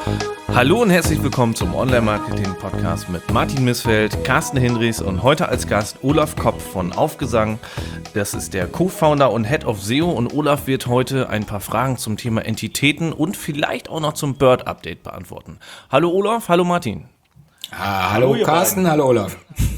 Hallo und herzlich willkommen zum Online-Marketing-Podcast mit Martin Missfeld, Carsten Hinrichs und heute als Gast Olaf Kopp von Aufgesang. Das ist der Co-Founder und Head of SEO und Olaf wird heute ein paar Fragen zum Thema Entitäten und vielleicht auch noch zum Bird-Update beantworten. Hallo Olaf, hallo Martin. Hallo Carsten, hallo Olaf.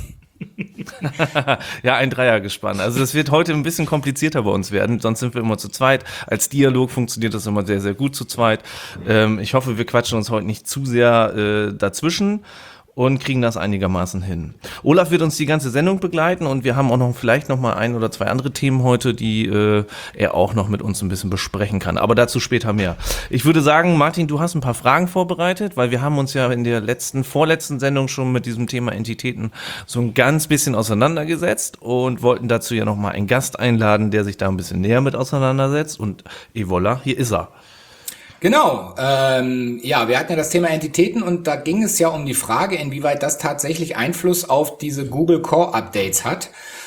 Ja, ein Dreiergespann. Also das wird heute ein bisschen komplizierter bei uns werden, sonst sind wir immer zu zweit. Als Dialog funktioniert das immer sehr, sehr gut zu zweit. Ich hoffe, wir quatschen uns heute nicht zu sehr dazwischen und kriegen das einigermaßen hin. Olaf wird uns die ganze Sendung begleiten und wir haben auch noch vielleicht noch mal ein oder zwei andere Themen heute, die er auch noch mit uns ein bisschen besprechen kann. Aber dazu später mehr. Ich würde sagen, Martin, du hast ein paar Fragen vorbereitet, weil wir haben uns ja in der vorletzten Sendung schon mit diesem Thema Entitäten so ein ganz bisschen auseinandergesetzt und wollten dazu ja noch mal einen Gast einladen, der sich da ein bisschen näher mit auseinandersetzt. Und et voilà, hier ist er. Genau, wir hatten ja das Thema Entitäten und da ging es ja um die Frage, inwieweit das tatsächlich Einfluss auf diese Google Core Updates hat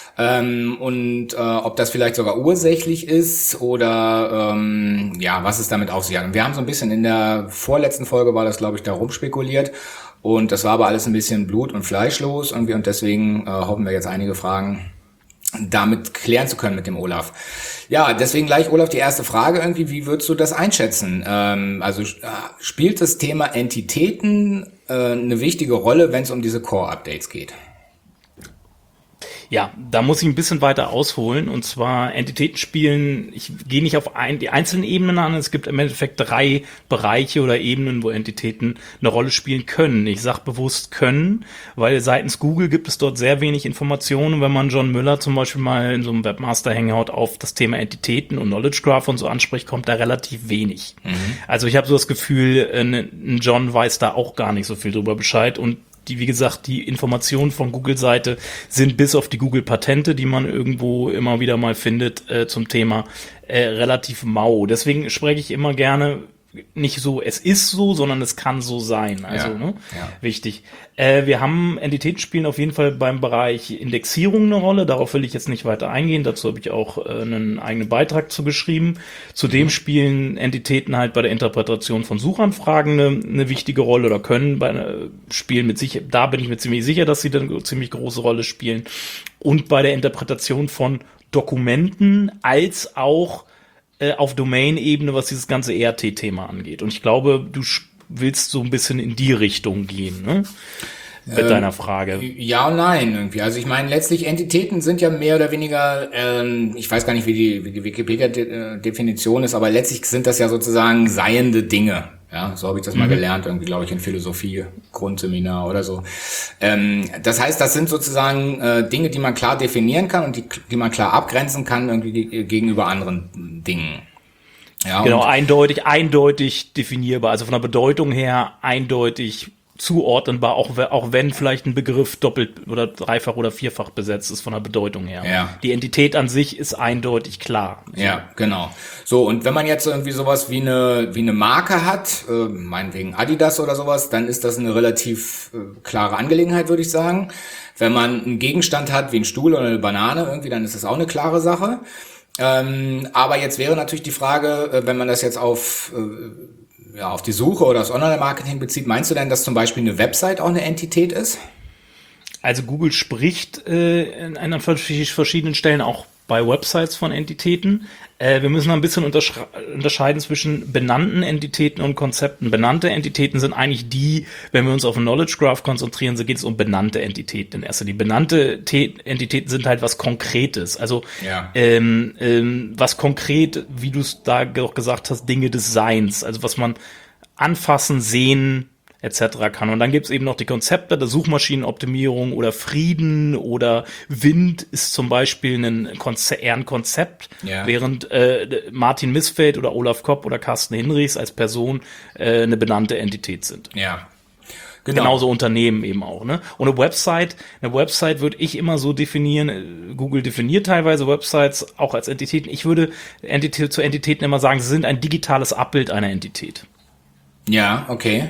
ob das vielleicht sogar ursächlich ist oder was es damit auf sich hat. Und wir haben so ein bisschen in der vorletzten Folge war das, glaube ich, da rumspekuliert und das war aber alles ein bisschen blut- und fleischlos irgendwie und deswegen hoffen wir jetzt einige Fragen damit klären zu können mit dem Olaf. Ja, deswegen gleich, Olaf, die erste Frage irgendwie, wie würdest du das einschätzen? Spielt das Thema Entitäten eine wichtige Rolle, wenn es um diese Core-Updates geht? Ja, da muss ich ein bisschen weiter ausholen und zwar Entitäten spielen, ich gehe nicht auf die einzelnen Ebenen an, es gibt im Endeffekt 3 Bereiche oder Ebenen, wo Entitäten eine Rolle spielen können. Ich sage bewusst können, weil seitens Google gibt es dort sehr wenig Informationen. Wenn man John Müller zum Beispiel mal in so einem Webmaster-Hangout auf das Thema Entitäten und Knowledge Graph und so anspricht, kommt da relativ wenig. Also ich habe so das Gefühl, ein John weiß da auch gar nicht so viel drüber Bescheid und wie gesagt, die Informationen von Google-Seite sind bis auf die Google-Patente, die man irgendwo immer wieder mal findet, zum Thema relativ mau. Deswegen spreche ich immer gerne nicht so, es ist so, sondern es kann so sein. Also, wichtig. Wir haben Entitäten spielen auf jeden Fall beim Bereich Indexierung eine Rolle. Darauf will ich jetzt nicht weiter eingehen. Dazu habe ich auch einen eigenen Beitrag zu geschrieben. Zudem spielen Entitäten halt bei der Interpretation von Suchanfragen eine wichtige Rolle oder spielen mit sich. Da bin ich mir ziemlich sicher, dass sie dann eine ziemlich große Rolle spielen. Und bei der Interpretation von Dokumenten als auch auf Domain-Ebene, was dieses ganze ERT-Thema angeht. Und ich glaube, du willst so ein bisschen in die Richtung gehen, ne? Mit deiner Frage. Ja und nein irgendwie. Also ich meine, letztlich Entitäten sind ja mehr oder weniger, ich weiß gar nicht, wie die Wikipedia-Definition ist, aber letztlich sind das ja sozusagen seiende Dinge. Ja, so habe ich das mal gelernt, irgendwie, glaube ich, in Philosophie, Grundseminar oder so. Das heißt, das sind sozusagen Dinge, die man klar definieren kann und die man klar abgrenzen kann irgendwie gegenüber anderen Dingen. Ja, genau, eindeutig definierbar, also von der Bedeutung her eindeutig zuordnenbar, auch wenn vielleicht ein Begriff doppelt oder dreifach oder vierfach besetzt ist von der Bedeutung her. Ja. Die Entität an sich ist eindeutig klar. So. Ja, genau. So, und wenn man jetzt irgendwie sowas wie eine Marke hat, meinetwegen Adidas oder sowas, dann ist das eine relativ klare Angelegenheit, würde ich sagen. Wenn man einen Gegenstand hat wie einen Stuhl oder eine Banane irgendwie, dann ist das auch eine klare Sache. Aber jetzt wäre natürlich die Frage, wenn man das jetzt auf die Suche oder das Online-Marketing bezieht, meinst du denn, dass zum Beispiel eine Website auch eine Entität ist? Also Google spricht an verschiedenen Stellen auch bei Websites von Entitäten. Wir müssen ein bisschen unterscheiden zwischen benannten Entitäten und Konzepten. Benannte Entitäten sind eigentlich die, wenn wir uns auf den Knowledge Graph konzentrieren, so geht es um benannte Entitäten in erster Linie. Benannte Entitäten sind halt was Konkretes. Also was konkret, wie du es da auch gesagt hast, Dinge des Seins. Also was man anfassen, sehen, etc. kann. Und dann gibt es eben noch die Konzepte der Suchmaschinenoptimierung oder Frieden oder Wind ist zum Beispiel eher ein Konzept, während Martin Missfeld oder Olaf Kopp oder Carsten Hinrichs als Person eine benannte Entität sind. Ja. Genau. Genauso Unternehmen eben auch, ne? Und eine Website würde ich immer so definieren, Google definiert teilweise Websites auch als Entitäten. Ich würde zu Entitäten immer sagen, sie sind ein digitales Abbild einer Entität. Ja, okay.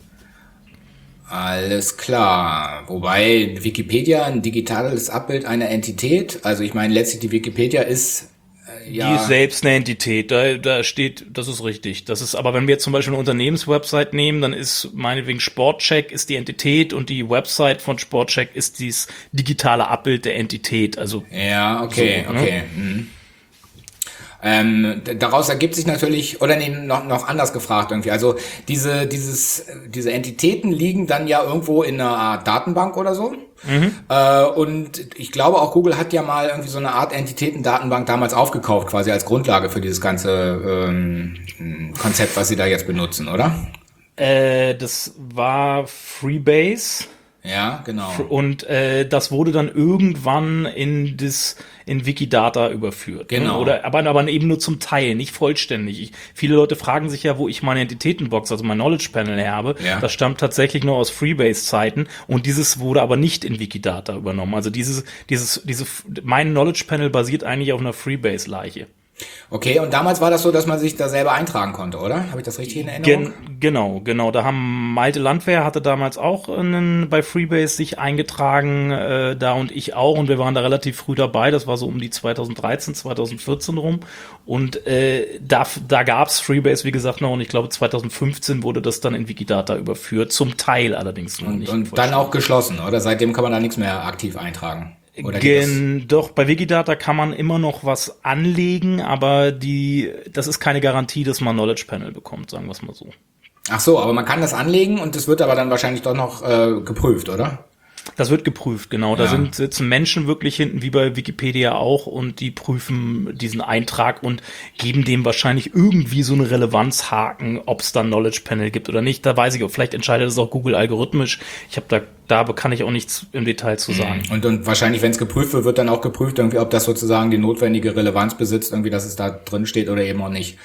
Alles klar. Wobei Wikipedia ein digitales Abbild einer Entität, also ich meine letztlich die Wikipedia ist Die ist selbst eine Entität, da steht, das ist richtig. Das ist, aber wenn wir jetzt zum Beispiel eine Unternehmenswebsite nehmen, dann ist meinetwegen Sportcheck ist die Entität und die Website von Sportcheck ist dieses digitale Abbild der Entität. Also ja, okay, so, okay. Ne? Daraus ergibt sich natürlich, oder nee, noch anders gefragt irgendwie. Also diese Entitäten liegen dann ja irgendwo in einer Art Datenbank oder so. Und ich glaube auch Google hat ja mal irgendwie so eine Art Entitäten-Datenbank damals aufgekauft, quasi als Grundlage für dieses ganze Konzept, was sie da jetzt benutzen, oder? Das war Freebase. Ja, genau. Und das wurde dann irgendwann in Wikidata überführt. Genau. Ne? Oder aber eben nur zum Teil, nicht vollständig. Viele Leute fragen sich ja, wo ich meine Entitätenbox, also mein Knowledge Panel habe. Ja. Das stammt tatsächlich nur aus Freebase-Zeiten und dieses wurde aber nicht in Wikidata übernommen. Also mein Knowledge Panel basiert eigentlich auf einer Freebase-Leiche. Okay, und damals war das so, dass man sich da selber eintragen konnte, oder? Habe ich das richtig in Erinnerung? Genau. Da haben Malte Landwehr hatte damals auch bei Freebase sich eingetragen, da und ich auch. Und wir waren da relativ früh dabei. Das war so um die 2013, 2014 rum. Und da gab's Freebase, wie gesagt, noch. Und ich glaube, 2015 wurde das dann in Wikidata überführt. Zum Teil allerdings noch nicht. Und dann auch geschlossen, oder? Seitdem kann man da nichts mehr aktiv eintragen. Doch, bei Wikidata kann man immer noch was anlegen, aber das ist keine Garantie, dass man Knowledge Panel bekommt, sagen wir es mal so. Ach so, aber man kann das anlegen und das wird aber dann wahrscheinlich doch noch geprüft, oder? Das wird geprüft, genau. Da sitzen Menschen wirklich hinten, wie bei Wikipedia auch, und die prüfen diesen Eintrag und geben dem wahrscheinlich irgendwie so eine Relevanzhaken, ob es da ein Knowledge Panel gibt oder nicht. Da weiß ich auch, vielleicht entscheidet das auch Google algorithmisch. Ich habe da kann ich auch nichts im Detail zu sagen. Und wahrscheinlich, wenn es geprüft wird, wird dann auch geprüft, irgendwie, ob das sozusagen die notwendige Relevanz besitzt, irgendwie, dass es da drin steht oder eben auch nicht.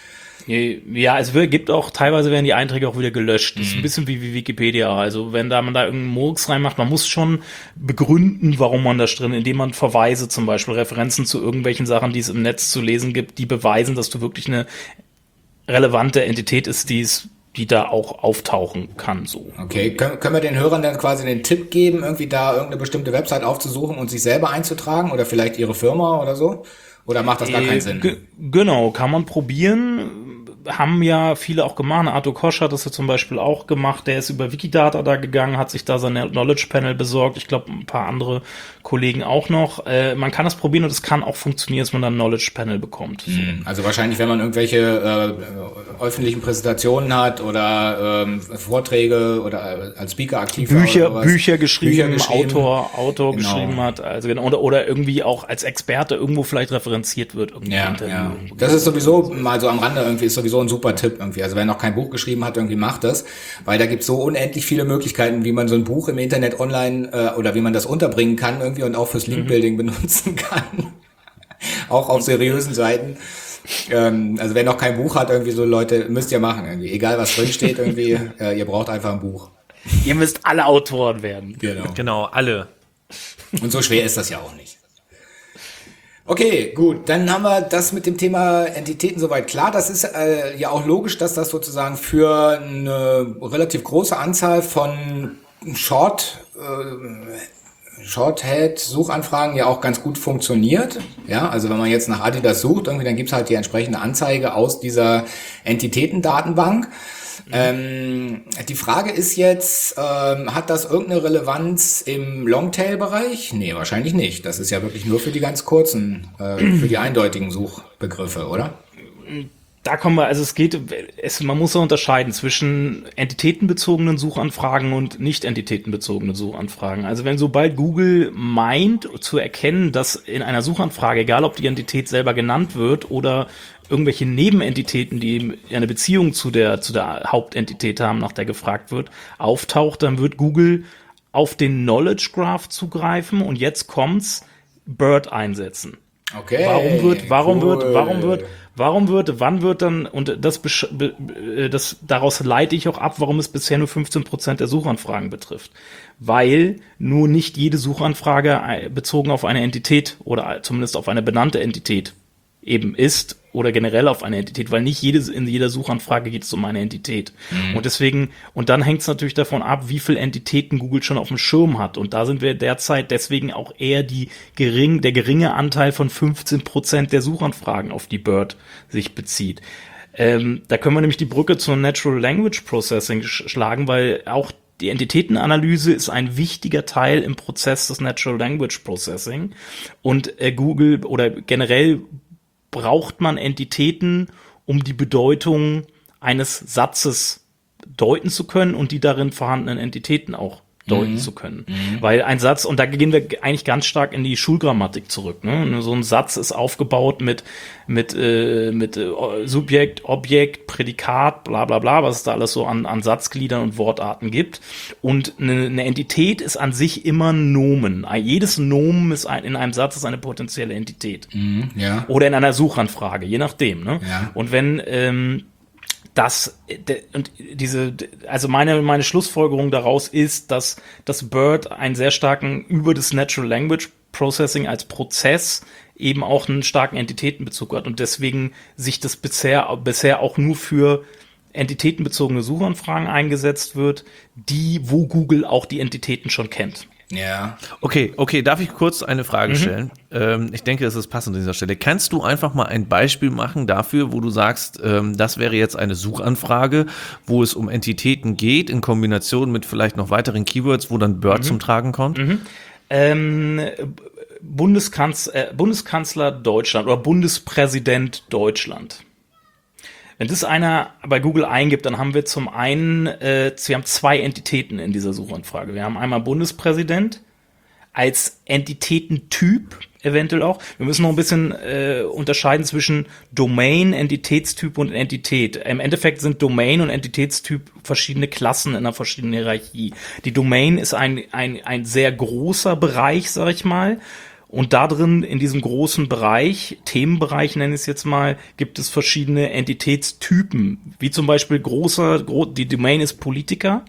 Ja, gibt auch, teilweise werden die Einträge auch wieder gelöscht. Das ist ein bisschen wie Wikipedia. Also wenn man da irgendeinen Murks reinmacht, man muss schon begründen, warum man das drin, indem man Verweise, zum Beispiel Referenzen zu irgendwelchen Sachen, die es im Netz zu lesen gibt, die beweisen, dass du wirklich eine relevante Entität ist, die da auch auftauchen kann, so. Okay, können wir den Hörern dann quasi den Tipp geben, irgendwie da irgendeine bestimmte Website aufzusuchen und sich selber einzutragen oder vielleicht ihre Firma oder so? Oder macht das gar keinen Sinn? Genau, kann man probieren. Haben ja viele auch gemacht. Arthur Kosch hat das ja zum Beispiel auch gemacht. Der ist über Wikidata da gegangen, hat sich da sein Knowledge Panel besorgt. Ich glaube, ein paar andere Kollegen auch noch. Man kann das probieren und es kann auch funktionieren, dass man dann ein Knowledge Panel bekommt. So. Also wahrscheinlich, wenn man irgendwelche öffentlichen Präsentationen hat oder Vorträge oder als Speaker aktiv Bücher geschrieben, Autor geschrieben hat. Also genau, oder irgendwie auch als Experte irgendwo vielleicht referenziert wird. Ja. Das ist sowieso mal so am Rande irgendwie, ist sowieso ein super Tipp irgendwie. Also wer noch kein Buch geschrieben hat, irgendwie macht das, weil da gibt's so unendlich viele Möglichkeiten, wie man so ein Buch im Internet online oder wie man das unterbringen kann irgendwie und auch fürs Linkbuilding benutzen kann. Auch auf seriösen Seiten. Also wer noch kein Buch hat, irgendwie so Leute, müsst ihr machen irgendwie. Egal was drin steht irgendwie, ihr braucht einfach ein Buch. Ihr müsst alle Autoren werden. Genau, alle. Und so schwer ist das ja auch nicht. Okay, gut, dann haben wir das mit dem Thema Entitäten soweit klar. Das ist ja auch logisch, dass das sozusagen für eine relativ große Anzahl von Shorthead-Suchanfragen ja auch ganz gut funktioniert. Ja, also wenn man jetzt nach Adidas sucht, irgendwie, dann gibt's halt die entsprechende Anzeige aus dieser Entitäten-Datenbank. Die Frage ist jetzt, hat das irgendeine Relevanz im Longtail-Bereich? Nee, wahrscheinlich nicht. Das ist ja wirklich nur für die ganz kurzen, für die eindeutigen Suchbegriffe, oder? Da kommen wir, also man muss so unterscheiden zwischen entitätenbezogenen Suchanfragen und nicht entitätenbezogenen Suchanfragen. Also sobald Google meint zu erkennen, dass in einer Suchanfrage, egal ob die Entität selber genannt wird oder irgendwelche Nebenentitäten, die eine Beziehung zu der Hauptentität haben, nach der gefragt wird, auftaucht, dann wird Google auf den Knowledge Graph zugreifen und jetzt kommt's, BERT einsetzen. Okay. Wann wird dann, und daraus leite ich auch ab, warum es bisher nur 15% der Suchanfragen betrifft. Weil nur nicht jede Suchanfrage bezogen auf eine Entität oder zumindest auf eine benannte Entität eben ist oder generell auf eine Entität, weil nicht in jeder Suchanfrage geht es um eine Entität. Und deswegen, und dann hängt es natürlich davon ab, wie viele Entitäten Google schon auf dem Schirm hat. Und da sind wir derzeit deswegen auch eher der geringe Anteil von 15% der Suchanfragen, auf die BERT sich bezieht. Da können wir nämlich die Brücke zur Natural Language Processing schlagen, weil auch die Entitätenanalyse ist ein wichtiger Teil im Prozess des Natural Language Processing. Und Google oder generell braucht man Entitäten, um die Bedeutung eines Satzes deuten zu können und die darin vorhandenen Entitäten auch deuten zu können. Weil ein Satz, und da gehen wir eigentlich ganz stark in die Schulgrammatik zurück, ne? So ein Satz ist aufgebaut mit Subjekt, Objekt, Prädikat, bla bla bla, was es da alles so an Satzgliedern und Wortarten gibt. Und eine Entität ist an sich immer ein Nomen. Jedes Nomen ist in einem Satz ist eine potenzielle Entität. Ja. Oder in einer Suchanfrage, je nachdem. Ne? Ja. Und wenn also meine Schlussfolgerung daraus ist, dass das BERT einen sehr starken, über das Natural Language Processing als Prozess eben auch einen starken Entitätenbezug hat und deswegen sich das bisher auch nur für entitätenbezogene Suchanfragen eingesetzt wird, wo Google auch die Entitäten schon kennt. Ja. Okay, darf ich kurz eine Frage stellen? Ich denke, das ist passend an dieser Stelle. Kannst du einfach mal ein Beispiel machen dafür, wo du sagst, das wäre jetzt eine Suchanfrage, wo es um Entitäten geht, in Kombination mit vielleicht noch weiteren Keywords, wo dann BERT zum Tragen kommt? Bundeskanzler Deutschland oder Bundespräsident Deutschland. Wenn das einer bei Google eingibt, dann haben wir zum einen, wir haben zwei Entitäten in dieser Suchanfrage. Wir haben einmal Bundespräsident als Entitätentyp, eventuell auch. Wir müssen noch ein bisschen unterscheiden zwischen Domain, Entitätstyp und Entität. Im Endeffekt sind Domain und Entitätstyp verschiedene Klassen in einer verschiedenen Hierarchie. Die Domain ist ein sehr großer Bereich, sag ich mal. Und da drin, in diesem großen Bereich, Themenbereich nenne ich es jetzt mal, gibt es verschiedene Entitätstypen. Wie zum Beispiel die Domain ist Politiker.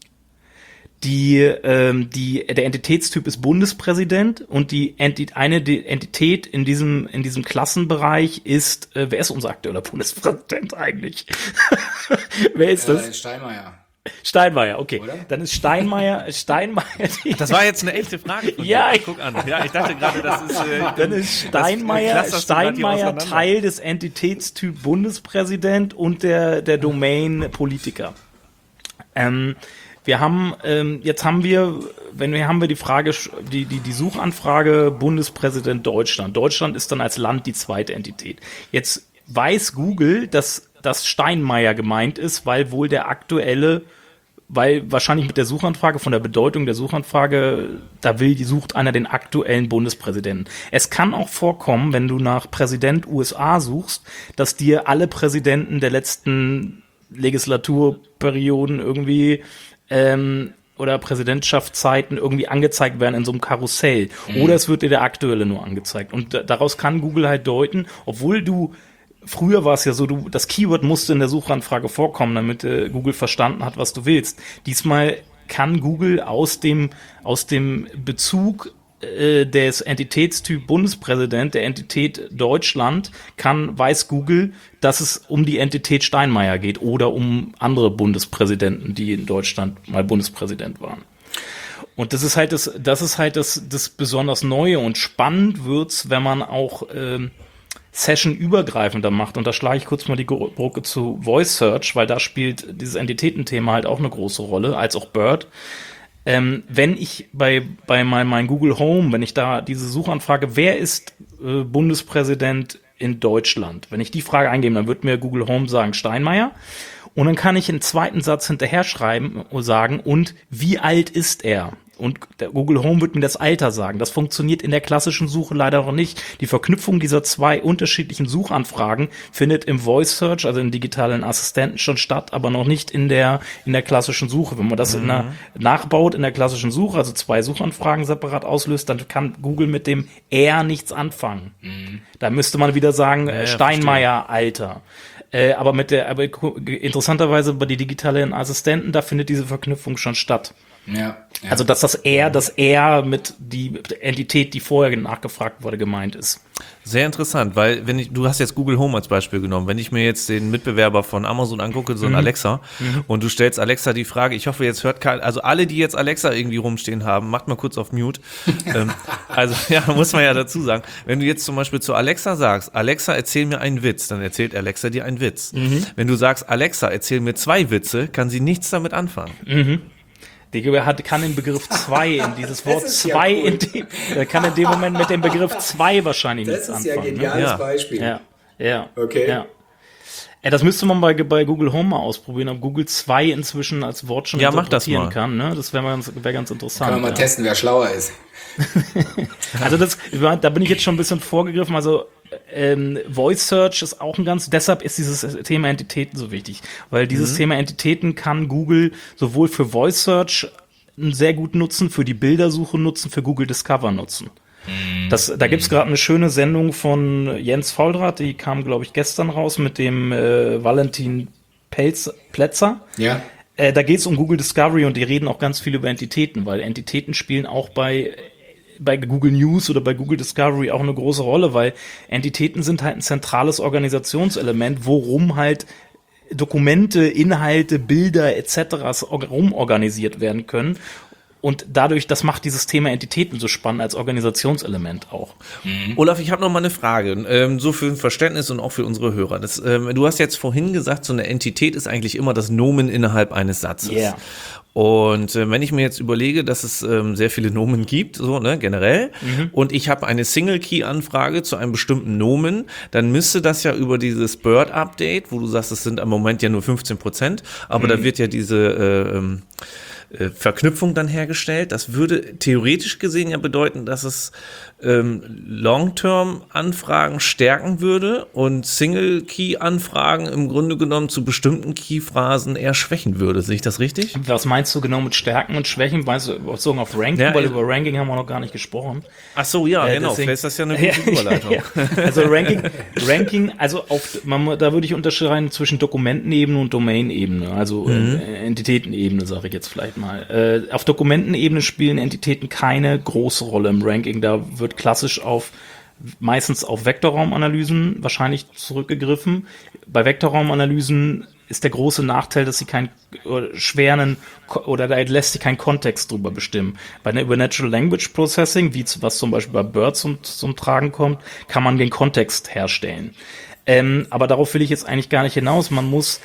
Der Entitätstyp ist Bundespräsident und eine Entität in diesem Klassenbereich ist, wer ist unser aktueller Bundespräsident eigentlich? Wer ist das? Steinmeier, okay. Oder? Dann ist Steinmeier. Das war jetzt eine echte Frage von dir. Ja, guck an. Ja, ich dachte gerade, das ist. Dann ist Steinmeier Teil des Entitätstyp Bundespräsident und der Domain Politiker. Haben wir die Frage, die Suchanfrage Bundespräsident Deutschland. Deutschland ist dann als Land die zweite Entität. Jetzt weiß Google, dass Steinmeier gemeint ist, weil wahrscheinlich mit der Suchanfrage, von der Bedeutung der Suchanfrage, sucht einer den aktuellen Bundespräsidenten. Es kann auch vorkommen, wenn du nach Präsident USA suchst, dass dir alle Präsidenten der letzten Legislaturperioden irgendwie oder Präsidentschaftszeiten irgendwie angezeigt werden in so einem Karussell. Oder es wird dir der aktuelle nur angezeigt. Und daraus kann Google halt deuten, obwohl früher war es ja so, das Keyword musste in der Suchanfrage vorkommen, damit Google verstanden hat, was du willst. Diesmal kann Google aus dem Bezug des Entitätstyp Bundespräsident, der Entität Deutschland, weiß Google, dass es um die Entität Steinmeier geht oder um andere Bundespräsidenten, die in Deutschland mal Bundespräsident waren. Und das ist halt das besonders Neue und spannend wird's, wenn man auch Session-übergreifender macht. Und da schlage ich kurz mal die Brücke zu Voice Search, weil da spielt dieses Entitätenthema halt auch eine große Rolle, als auch BERT. Wenn ich bei meinem Google Home, wenn ich da diese Suchanfrage, wer ist Bundespräsident in Deutschland? Wenn ich die Frage eingebe, dann wird mir Google Home sagen Steinmeier. Und dann kann ich einen zweiten Satz hinterher schreiben und sagen, und wie alt ist er? Und der Google Home wird mir das Alter sagen. Das funktioniert in der klassischen Suche leider noch nicht. Die Verknüpfung dieser zwei unterschiedlichen Suchanfragen findet im Voice Search, also im digitalen Assistenten, schon statt, aber noch nicht in der klassischen Suche. Wenn man das nachbaut in der klassischen Suche, also zwei Suchanfragen separat auslöst, dann kann Google mit dem R nichts anfangen. Da müsste man wieder sagen, Steinmeier, Alter. Aber interessanterweise bei den digitalen Assistenten, da findet diese Verknüpfung schon statt. Ja. Also, dass das R mit die Entität, die vorher nachgefragt wurde, gemeint ist. Sehr interessant, weil du hast jetzt Google Home als Beispiel genommen, wenn ich mir jetzt den Mitbewerber von Amazon angucke, so ein Alexa, und du stellst Alexa die Frage, ich hoffe, jetzt hört keiner, also alle, die jetzt Alexa irgendwie rumstehen haben, macht mal kurz auf Mute. Also, ja, muss man ja dazu sagen, wenn du jetzt zum Beispiel zu Alexa sagst, Alexa, erzähl mir einen Witz, dann erzählt Alexa dir einen Witz. Wenn du sagst, Alexa, erzähl mir 2 Witze, kann sie nichts damit anfangen. Die kann den Begriff 2 in dieses Wort ist 2 ja cool. der kann in dem Moment mit dem Begriff 2 wahrscheinlich nichts Das ist ja ein anfangen. geniales Ja. Beispiel. Ja. Okay. Ja. Das müsste man bei Google Home mal ausprobieren, ob Google 2 inzwischen als Wort schon Ja, mach das interpretieren mal. kann. Ne? Das wäre ganz interessant. Kann man mal testen, wer schlauer ist. Also da bin ich jetzt schon ein bisschen vorgegriffen. Also Voice Search ist auch deshalb ist dieses Thema Entitäten so wichtig, weil dieses Thema Entitäten kann Google sowohl für Voice Search sehr gut nutzen, für die Bildersuche nutzen, für Google Discover nutzen. Da gibt's gerade eine schöne Sendung von Jens Fauldrath, die kam, glaube ich, gestern raus mit dem Valentin Plätzer. Ja. Da geht's um Google Discovery und die reden auch ganz viel über Entitäten, weil Entitäten spielen auch bei Google News oder bei Google Discovery auch eine große Rolle, weil Entitäten sind halt ein zentrales Organisationselement, worum halt Dokumente, Inhalte, Bilder etc. rumorganisiert werden können. Und dadurch, das macht dieses Thema Entitäten so spannend als Organisationselement auch. Olaf, ich habe noch mal eine Frage, so für ein Verständnis und auch für unsere Hörer. Du hast jetzt vorhin gesagt, so eine Entität ist eigentlich immer das Nomen innerhalb eines Satzes. Yeah. Und wenn ich mir jetzt überlege, dass es sehr viele Nomen gibt, so generell, und ich habe eine Single-Key-Anfrage zu einem bestimmten Nomen, dann müsste das ja über dieses Bird-Update, wo du sagst, es sind am Moment ja nur 15%, aber da wird ja diese Verknüpfung dann hergestellt. Das würde theoretisch gesehen ja bedeuten, dass es Long-Term-Anfragen stärken würde und Single-Key-Anfragen im Grunde genommen zu bestimmten Key-Phrasen eher schwächen würde. Sehe ich das richtig? Was meinst du genau mit Stärken und Schwächen? Meinst du bezogen auf Ranking? Ja, Weil über Ranking haben wir noch gar nicht gesprochen. Ach so, ja, genau. Deswegen, Vielleicht ist das ja eine gute Überleitung. Ja. Also Ranking, also da würde ich unterscheiden zwischen Dokumentenebene und Domain-Ebene, also Entitätenebene, sage ich jetzt vielleicht mal. Auf Dokumentenebene spielen Entitäten keine große Rolle im Ranking. Da wird klassisch meistens auf Vektorraumanalysen wahrscheinlich zurückgegriffen. Bei Vektorraumanalysen ist der große Nachteil, dass sie da lässt sich kein Kontext drüber bestimmen. Über Natural Language Processing, was zum Beispiel bei BERT zum Tragen kommt, kann man den Kontext herstellen. Aber darauf will ich jetzt eigentlich gar nicht hinaus. Man muss,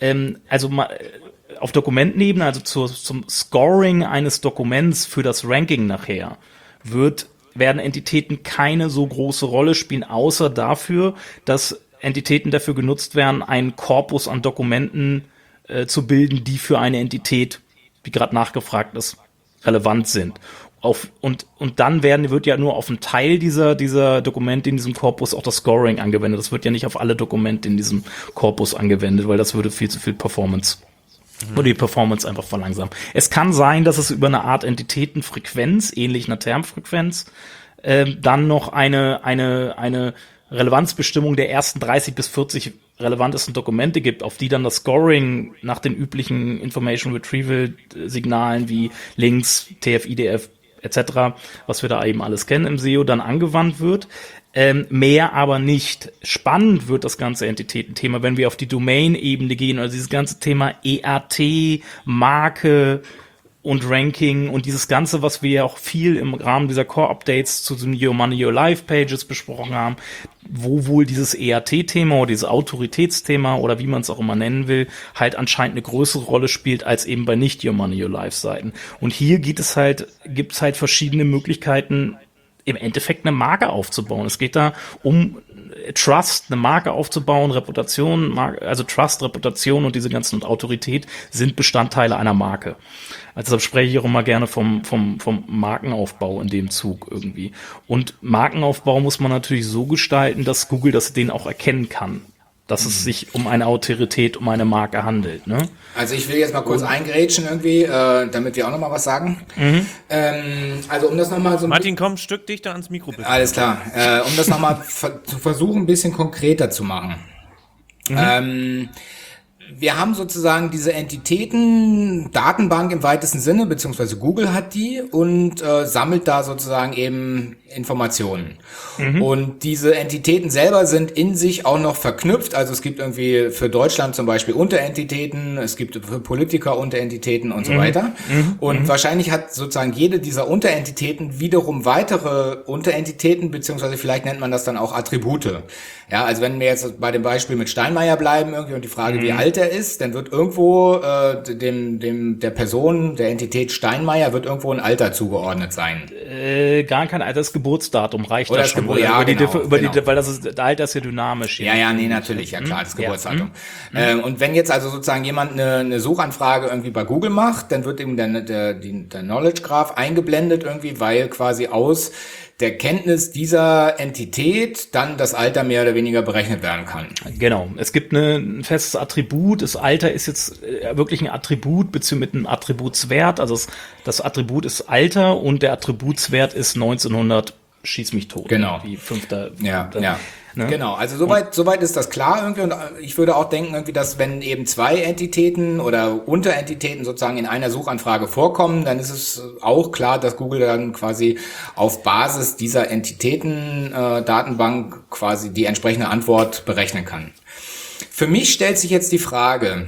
auf Dokumentenebene, also zum Scoring eines Dokuments für das Ranking nachher, werden Entitäten keine so große Rolle spielen, außer dafür, dass Entitäten dafür genutzt werden, einen Korpus an Dokumenten zu bilden, die für eine Entität, wie gerade nachgefragt ist, relevant sind. Und dann wird ja nur auf einen Teil dieser Dokumente in diesem Korpus auch das Scoring angewendet. Das wird ja nicht auf alle Dokumente in diesem Korpus angewendet, weil das würde viel zu viel Performance oder die Performance einfach verlangsamen. Es kann sein, dass es über eine Art Entitätenfrequenz, ähnlich einer Termfrequenz, dann noch eine Relevanzbestimmung der ersten 30 bis 40 relevantesten Dokumente gibt, auf die dann das Scoring nach den üblichen Information Retrieval Signalen wie Links, TF-IDF etc., was wir da eben alles kennen im SEO, dann angewandt wird. Mehr aber nicht. Spannend wird das ganze Entitätenthema, wenn wir auf die Domain-Ebene gehen, also dieses ganze Thema EAT, Marke und Ranking und dieses Ganze, was wir ja auch viel im Rahmen dieser Core-Updates zu den Your Money, Your Life Pages besprochen haben, wo wohl dieses EAT-Thema oder dieses Autoritätsthema oder wie man es auch immer nennen will, halt anscheinend eine größere Rolle spielt als eben bei nicht Your Money, Your Life Seiten. Und hier gibt's halt verschiedene Möglichkeiten, im Endeffekt eine Marke aufzubauen. Es geht da um Trust, eine Marke aufzubauen, Reputation, also Trust, Reputation und diese ganzen und Autorität sind Bestandteile einer Marke. Also deshalb spreche ich auch immer gerne vom Markenaufbau in dem Zug irgendwie. Und Markenaufbau muss man natürlich so gestalten, dass Google den auch erkennen kann, dass es sich um eine Autorität, um eine Marke handelt. Ne? Also ich will jetzt mal kurz eingrätschen irgendwie, damit wir auch nochmal was sagen. Also um das nochmal so... Martin, komm, ein Stück dichter ans Mikro bitte. Alles klar. Um das nochmal zu versuchen, ein bisschen konkreter zu machen. wir haben sozusagen diese Entitäten, Datenbank im weitesten Sinne, beziehungsweise Google hat die und sammelt da sozusagen eben Informationen. Und diese Entitäten selber sind in sich auch noch verknüpft. Also es gibt irgendwie für Deutschland zum Beispiel Unterentitäten, es gibt für Politiker Unterentitäten und so weiter. Und wahrscheinlich hat sozusagen jede dieser Unterentitäten wiederum weitere Unterentitäten, beziehungsweise vielleicht nennt man das dann auch Attribute. Ja, also wenn wir jetzt bei dem Beispiel mit Steinmeier bleiben irgendwie und die Frage, wie alt er ist, dann wird irgendwo der Person, der Entität Steinmeier wird irgendwo ein Alter zugeordnet sein. Gar kein Alter, das Geburtsdatum reicht Oder da das schon. Weil das Alter ist ja dynamisch. Ja, nee, natürlich, ja klar, das Geburtsdatum. Und wenn jetzt also sozusagen jemand eine Suchanfrage irgendwie bei Google macht, dann wird eben der Knowledge Graph eingeblendet irgendwie, weil quasi aus der Kenntnis dieser Entität dann das Alter mehr oder weniger berechnet werden kann. Genau. Es gibt ein festes Attribut. Das Alter ist jetzt wirklich ein Attribut, beziehungsweise mit einem Attributswert. Also das Attribut ist Alter und der Attributswert ist 1900, schieß mich tot. Genau. Wie fünfter. Ja. Ne? Genau, also soweit ist das klar irgendwie und ich würde auch denken irgendwie, dass wenn eben zwei Entitäten oder Unterentitäten sozusagen in einer Suchanfrage vorkommen, dann ist es auch klar, dass Google dann quasi auf Basis dieser Entitäten Datenbank quasi die entsprechende Antwort berechnen kann. Für mich stellt sich jetzt die Frage,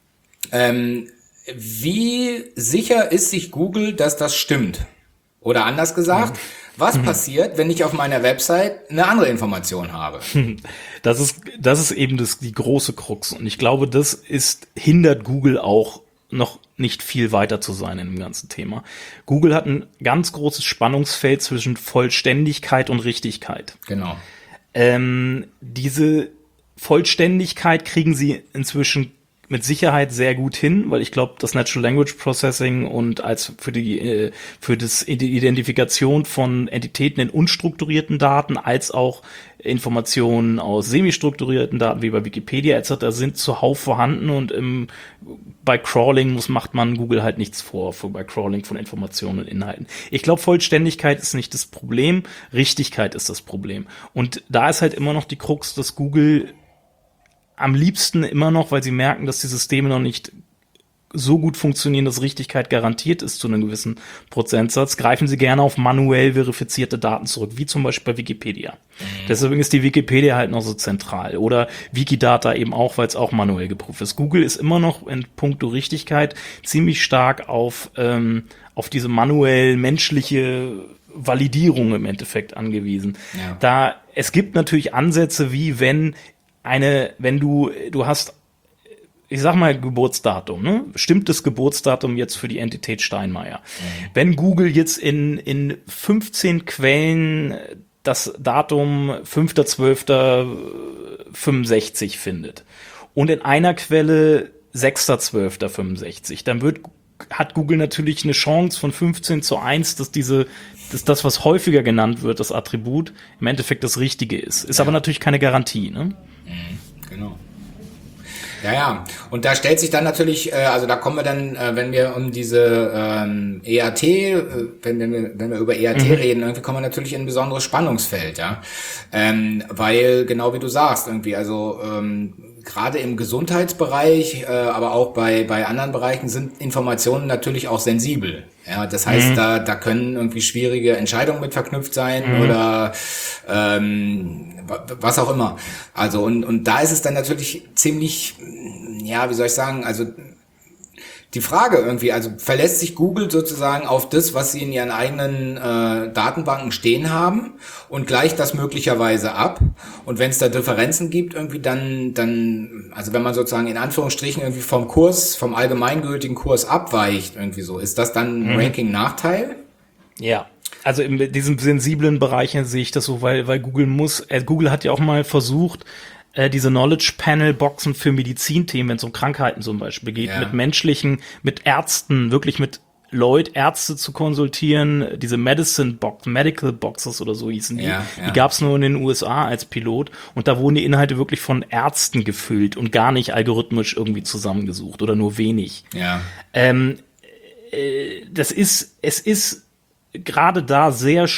wie sicher ist sich Google, dass das stimmt? Oder anders gesagt, was passiert, wenn ich auf meiner Website eine andere Information habe? Das ist eben die große Krux. Und ich glaube, hindert Google auch noch nicht viel weiter zu sein in dem ganzen Thema. Google hat ein ganz großes Spannungsfeld zwischen Vollständigkeit und Richtigkeit. Genau. Diese Vollständigkeit kriegen sie inzwischen mit Sicherheit sehr gut hin, weil ich glaube, das Natural Language Processing und als für die Identifikation von Entitäten in unstrukturierten Daten als auch Informationen aus semi-strukturierten Daten wie bei Wikipedia etc. sind zuhauf vorhanden und bei Crawling macht man Google halt nichts vor bei Crawling von Informationen und Inhalten. Ich glaube, Vollständigkeit ist nicht das Problem, Richtigkeit ist das Problem. Und da ist halt immer noch die Krux, dass Google am liebsten immer noch, weil sie merken, dass die Systeme noch nicht so gut funktionieren, dass Richtigkeit garantiert ist zu einem gewissen Prozentsatz, greifen sie gerne auf manuell verifizierte Daten zurück, wie zum Beispiel bei Wikipedia. Deswegen ist die Wikipedia halt noch so zentral. Oder Wikidata eben auch, weil es auch manuell geprüft ist. Google ist immer noch in puncto Richtigkeit ziemlich stark auf diese manuell menschliche Validierung im Endeffekt angewiesen. Ja. Es gibt natürlich Ansätze, wie wenn du hast, ich sag mal Geburtsdatum, ne? Stimmt das Geburtsdatum jetzt für die Entität Steinmeier? Wenn Google jetzt in 15 Quellen das Datum 5.12.65 findet und in einer Quelle 6.12.65, dann hat Google natürlich eine Chance von 15:1, dass das, was häufiger genannt wird, das Attribut, im Endeffekt das Richtige ist. Ist aber natürlich keine Garantie, ne? Genau. Ja. Und da stellt sich dann natürlich, also da kommen wir dann, wenn wir um diese EAT, wenn wir über EAT reden, irgendwie kommen wir natürlich in ein besonderes Spannungsfeld, ja. Weil, genau wie du sagst, irgendwie, also gerade im Gesundheitsbereich, aber auch bei anderen Bereichen sind Informationen natürlich auch sensibel. Ja, das heißt, da können irgendwie schwierige Entscheidungen mit verknüpft sein oder was auch immer. Also und da ist es dann natürlich ziemlich, ja, wie soll ich sagen, also die Frage irgendwie, also verlässt sich Google sozusagen auf das, was sie in ihren eigenen Datenbanken stehen haben und gleicht das möglicherweise ab. Und wenn es da Differenzen gibt, irgendwie dann, also wenn man sozusagen in Anführungsstrichen irgendwie vom allgemeingültigen Kurs abweicht, irgendwie so, ist das dann ein Ranking-Nachteil? Ja. Also in diesem sensiblen Bereich sehe ich das so, weil Google hat ja auch mal versucht, diese Knowledge Panel Boxen für Medizinthemen, wenn es um Krankheiten zum Beispiel geht, mit Ärzten, wirklich mit Ärzte zu konsultieren, diese Medical Boxes oder so hießen die. Die gab es nur in den USA als Pilot und da wurden die Inhalte wirklich von Ärzten gefüllt und gar nicht algorithmisch irgendwie zusammengesucht oder nur wenig. Ja. Es ist gerade da sehr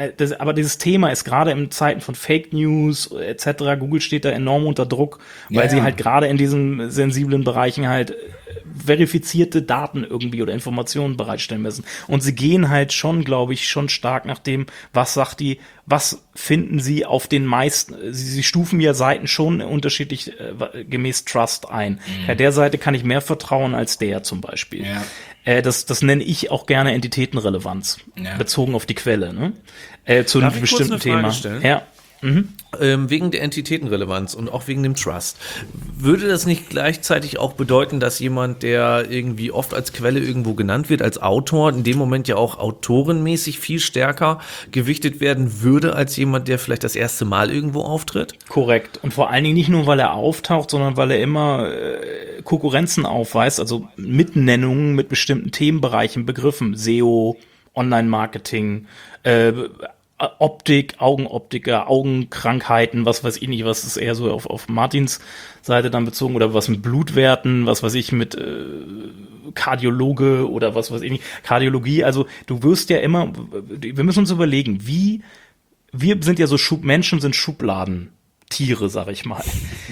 aber dieses Thema ist gerade in Zeiten von Fake News etc., Google steht da enorm unter Druck, weil sie halt gerade in diesen sensiblen Bereichen halt verifizierte Daten irgendwie oder Informationen bereitstellen müssen. Und sie gehen halt schon, glaube ich, schon stark nach dem, was finden sie auf den meisten, sie stufen ja Seiten schon unterschiedlich gemäß Trust ein. Bei der Seite kann ich mehr vertrauen als der zum Beispiel. Ja. Das nenne ich auch gerne Entitätenrelevanz, bezogen auf die Quelle, ne? Zu einem bestimmten Thema. Ja. Wegen der Entitätenrelevanz und auch wegen dem Trust. Würde das nicht gleichzeitig auch bedeuten, dass jemand, der irgendwie oft als Quelle irgendwo genannt wird, als Autor, in dem Moment ja auch autorenmäßig viel stärker gewichtet werden würde, als jemand, der vielleicht das erste Mal irgendwo auftritt? Korrekt. Und vor allen Dingen nicht nur, weil er auftaucht, sondern weil er immer Konkurrenzen aufweist, also Mitnennungen mit bestimmten Themenbereichen, Begriffen, SEO, Online-Marketing, Optik, Augenoptiker, Augenkrankheiten, was weiß ich nicht, was ist eher so auf Martins Seite dann bezogen oder was mit Blutwerten, was weiß ich mit Kardiologe oder was weiß ich nicht, Kardiologie, also du wirst ja immer, wir müssen uns überlegen, wir sind ja so Menschen sind Schubladentiere, sag ich mal.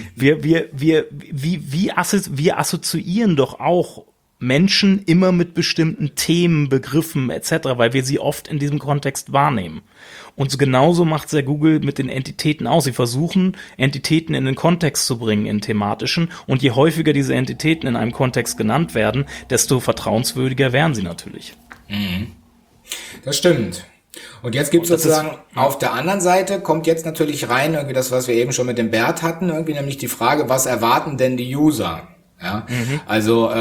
Wir assoziieren doch auch Menschen immer mit bestimmten Themen, Begriffen etc., weil wir sie oft in diesem Kontext wahrnehmen. Und genauso macht es ja Google mit den Entitäten aus. Sie versuchen, Entitäten in den Kontext zu bringen, in thematischen. Und je häufiger diese Entitäten in einem Kontext genannt werden, desto vertrauenswürdiger werden sie natürlich. Das stimmt. Und jetzt gibt es sozusagen auf der anderen Seite, kommt jetzt natürlich rein, irgendwie das, was wir eben schon mit dem Bert hatten, irgendwie nämlich die Frage, was erwarten denn die User? Ja, also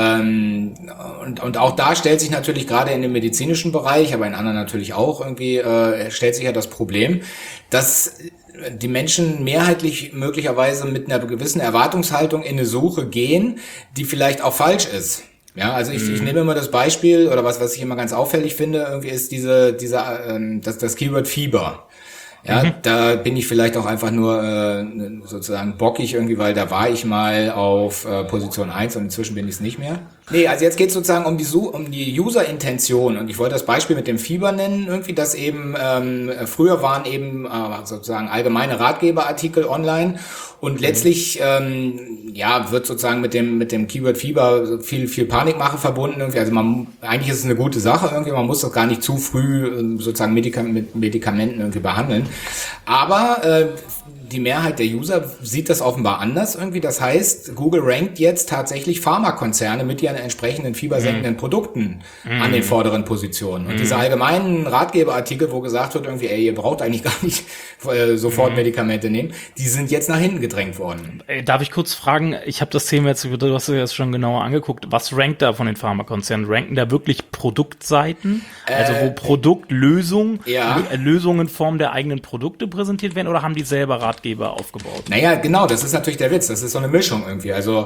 und auch da stellt sich natürlich gerade in dem medizinischen Bereich, aber in anderen natürlich auch irgendwie stellt sich ja das Problem, dass die Menschen mehrheitlich möglicherweise mit einer gewissen Erwartungshaltung in eine Suche gehen, die vielleicht auch falsch ist. Ja, also ich nehme immer das Beispiel oder was ich immer ganz auffällig finde, irgendwie ist das Keyword Fieber. Ja, da bin ich vielleicht auch einfach nur sozusagen bockig irgendwie, weil da war ich mal auf Position 1 und inzwischen bin ich es nicht mehr. Nee, also jetzt geht es sozusagen um die User-Intention und ich wollte das Beispiel mit dem Fieber nennen, irgendwie, dass eben früher waren eben sozusagen allgemeine Ratgeberartikel online und letztlich wird sozusagen mit dem Keyword Fieber viel Panikmache verbunden irgendwie. Also eigentlich ist es eine gute Sache irgendwie, man muss das gar nicht zu früh sozusagen mit Medikamenten irgendwie behandeln. Aber die Mehrheit der User sieht das offenbar anders irgendwie. Das heißt, Google rankt jetzt tatsächlich Pharmakonzerne mit ihren entsprechenden fiebersenkenden Produkten an den vorderen Positionen. Und diese allgemeinen Ratgeberartikel, wo gesagt wird irgendwie, ihr braucht eigentlich gar nicht sofort Medikamente nehmen, die sind jetzt nach hinten gedrängt worden. Darf ich kurz fragen, ich habe das Thema jetzt, du hast dir das schon genauer angeguckt, was rankt da von den Pharmakonzernen? Ranken da wirklich Produktseiten? Also wo Produktlösungen, Lösungen in Form der eigenen Produkte präsentiert werden oder haben die selber Ratgeber aufgebaut? Naja, genau, das ist natürlich der Witz. Das ist so eine Mischung irgendwie. Also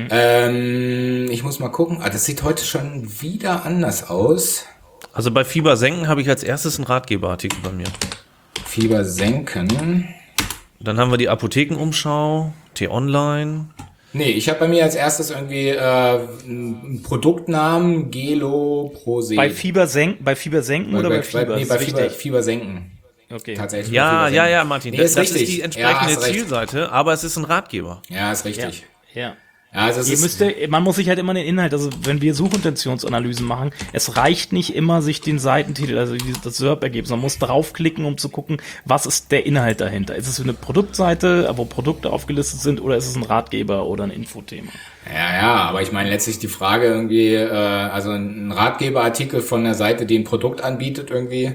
ich muss mal gucken. Das sieht heute schon wieder anders aus. Also bei Fieber senken habe ich als erstes einen Ratgeberartikel bei mir. Fieber senken. Dann haben wir die Apothekenumschau, T-Online. Nee, ich habe bei mir als erstes irgendwie einen Produktnamen, Gelo, Prose. Bei Fieber senken oder bei Fieber? Nee, bei Fieber senken. Okay. Tatsächlich. Ja, Martin. Nee, das ist ist die entsprechende Zielseite, aber es ist ein Ratgeber. Ja, ist richtig. Ja. Ja, also man muss sich halt immer den Inhalt, also wenn wir Suchintentionsanalysen machen, es reicht nicht immer, sich den Seitentitel, also das SERP-Ergebnis, man muss draufklicken, um zu gucken, was ist der Inhalt dahinter. Ist es eine Produktseite, wo Produkte aufgelistet sind, oder ist es ein Ratgeber oder ein Infothema? Ja, aber ich meine letztlich die Frage irgendwie, also ein Ratgeberartikel von einer Seite, die ein Produkt anbietet irgendwie,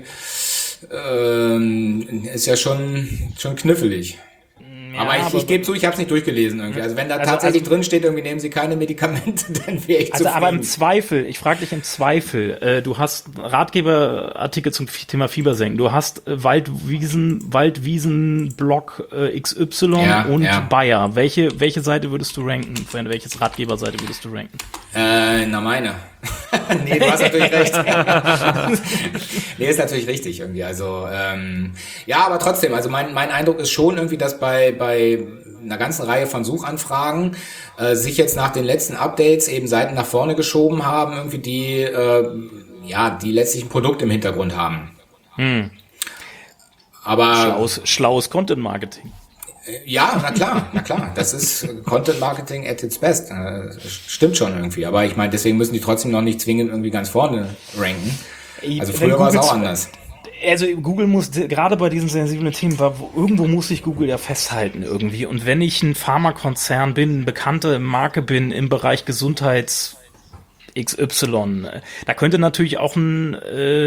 ist ja schon kniffelig. Ja, aber ich gebe zu, ich habe es nicht durchgelesen irgendwie. Also wenn da tatsächlich drin steht, irgendwie nehmen Sie keine Medikamente, dann wäre ich zufrieden. Aber im Zweifel, ich frage dich im Zweifel, du hast Ratgeberartikel zum Thema Fiebersenken, du hast Waldwiesen-Blog XY und Bayer. Welche Seite würdest du ranken? Welches Ratgeberseite würdest du ranken? Meine. Nee, du hast natürlich recht. Nee, ist natürlich richtig irgendwie. Also aber trotzdem, also mein Eindruck ist schon irgendwie, dass bei einer ganzen Reihe von Suchanfragen sich jetzt nach den letzten Updates eben Seiten nach vorne geschoben haben, irgendwie die letztlich ein Produkt im Hintergrund haben. Aber Schlaues Content-Marketing. ja, na klar, das ist Content Marketing at its best. Stimmt schon irgendwie, aber ich meine, deswegen müssen die trotzdem noch nicht zwingend irgendwie ganz vorne ranken. Also früher war es auch anders. Also Google muss, gerade bei diesen sensiblen Themen, irgendwo muss sich Google ja festhalten irgendwie. Und wenn ich ein Pharmakonzern bin, eine bekannte Marke bin im Bereich Gesundheits XY, da könnte natürlich auch ein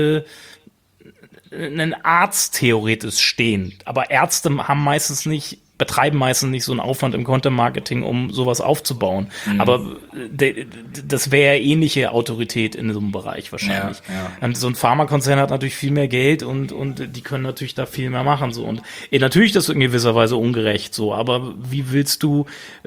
Arzt theoretisch stehen. Aber Ärzte betreiben meistens nicht so einen Aufwand im Content-Marketing, um sowas aufzubauen. Aber das wäre ähnliche Autorität in so einem Bereich wahrscheinlich. Ja. Und so ein Pharmakonzern hat natürlich viel mehr Geld und die können natürlich da viel mehr machen. So. Und natürlich ist das in gewisser Weise ungerecht so, aber wie willst du...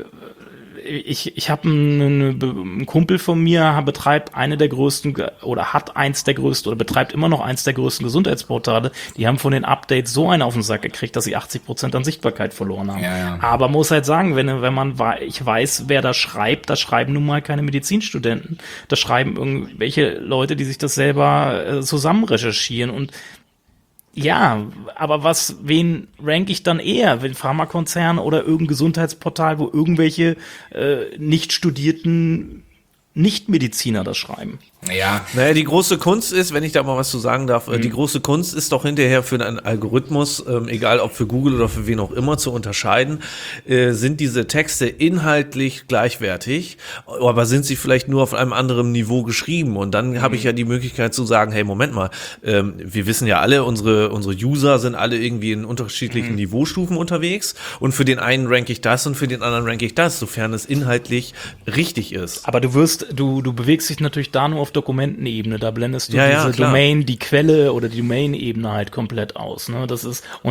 Ich habe einen Kumpel von mir, betreibt eine der größten oder hat eins der größten oder betreibt immer noch eins der größten Gesundheitsportale. Die haben von den Updates so einen auf den Sack gekriegt, dass sie 80% an Sichtbarkeit verloren haben. Ja. Aber man muss halt sagen, ich weiß, wer da schreiben nun mal keine Medizinstudenten. Da schreiben irgendwelche Leute, die sich das selber zusammen recherchieren und ja, aber wen rank ich dann eher? Den Pharmakonzern oder irgendein Gesundheitsportal, wo irgendwelche nicht studierten Nichtmediziner das schreiben? Ja. Naja, die große Kunst ist, wenn ich da mal was zu sagen darf, die große Kunst ist doch hinterher für einen Algorithmus, egal ob für Google oder für wen auch immer, zu unterscheiden, sind diese Texte inhaltlich gleichwertig, aber sind sie vielleicht nur auf einem anderen Niveau geschrieben? Und dann habe ich ja die Möglichkeit zu sagen, hey, Moment mal, wir wissen ja alle, unsere User sind alle irgendwie in unterschiedlichen Niveaustufen unterwegs und für den einen ranke ich das und für den anderen ranke ich das, sofern es inhaltlich richtig ist. Aber du bewegst dich natürlich da nur auf Dokumentenebene, da blendest du diese klar. Domain, die Quelle oder die Domain-Ebene halt komplett aus. Ne? Das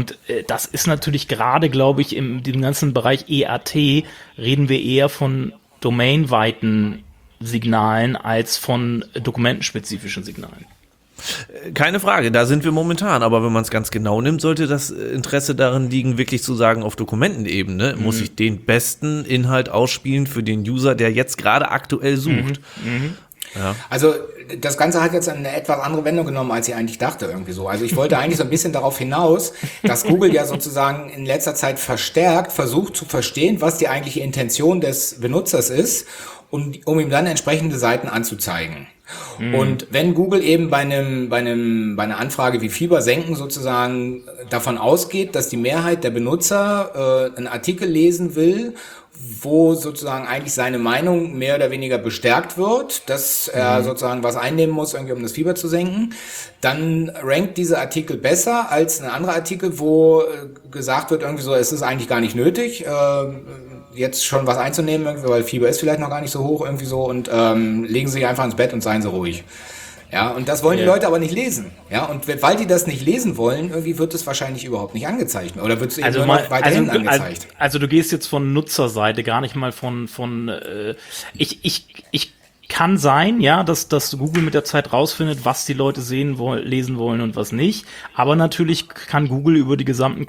ist natürlich gerade, glaube ich, in dem ganzen Bereich EAT reden wir eher von domainweiten Signalen als von dokumentenspezifischen Signalen. Keine Frage, da sind wir momentan, aber wenn man es ganz genau nimmt, sollte das Interesse darin liegen, wirklich zu sagen, auf Dokumentenebene muss ich den besten Inhalt ausspielen für den User, der jetzt gerade aktuell sucht. Ja. Also das Ganze hat jetzt eine etwas andere Wendung genommen, als ich eigentlich dachte irgendwie so. Also ich wollte eigentlich so ein bisschen darauf hinaus, dass Google ja sozusagen in letzter Zeit verstärkt versucht zu verstehen, was die eigentliche Intention des Benutzers ist, um ihm dann entsprechende Seiten anzuzeigen. Und wenn Google eben bei einer Anfrage wie Fieber senken sozusagen davon ausgeht, dass die Mehrheit der Benutzer einen Artikel lesen will, wo sozusagen eigentlich seine Meinung mehr oder weniger bestärkt wird, dass er sozusagen was einnehmen muss, irgendwie um das Fieber zu senken, dann rankt dieser Artikel besser als ein anderer Artikel, wo gesagt wird irgendwie so, es ist eigentlich gar nicht nötig, jetzt schon was einzunehmen, irgendwie, weil Fieber ist vielleicht noch gar nicht so hoch irgendwie so und legen Sie sich einfach ins Bett und seien Sie ruhig. Ja, und das wollen die Leute aber nicht lesen. Ja, und weil die das nicht lesen wollen, irgendwie wird es wahrscheinlich überhaupt nicht angezeigt. Oder wird es eben nur noch weiterhin angezeigt. Also du gehst jetzt von Nutzerseite, gar nicht mal ich kann sein, ja, dass Google mit der Zeit rausfindet, was die Leute lesen wollen und was nicht. Aber natürlich kann Google über die gesamten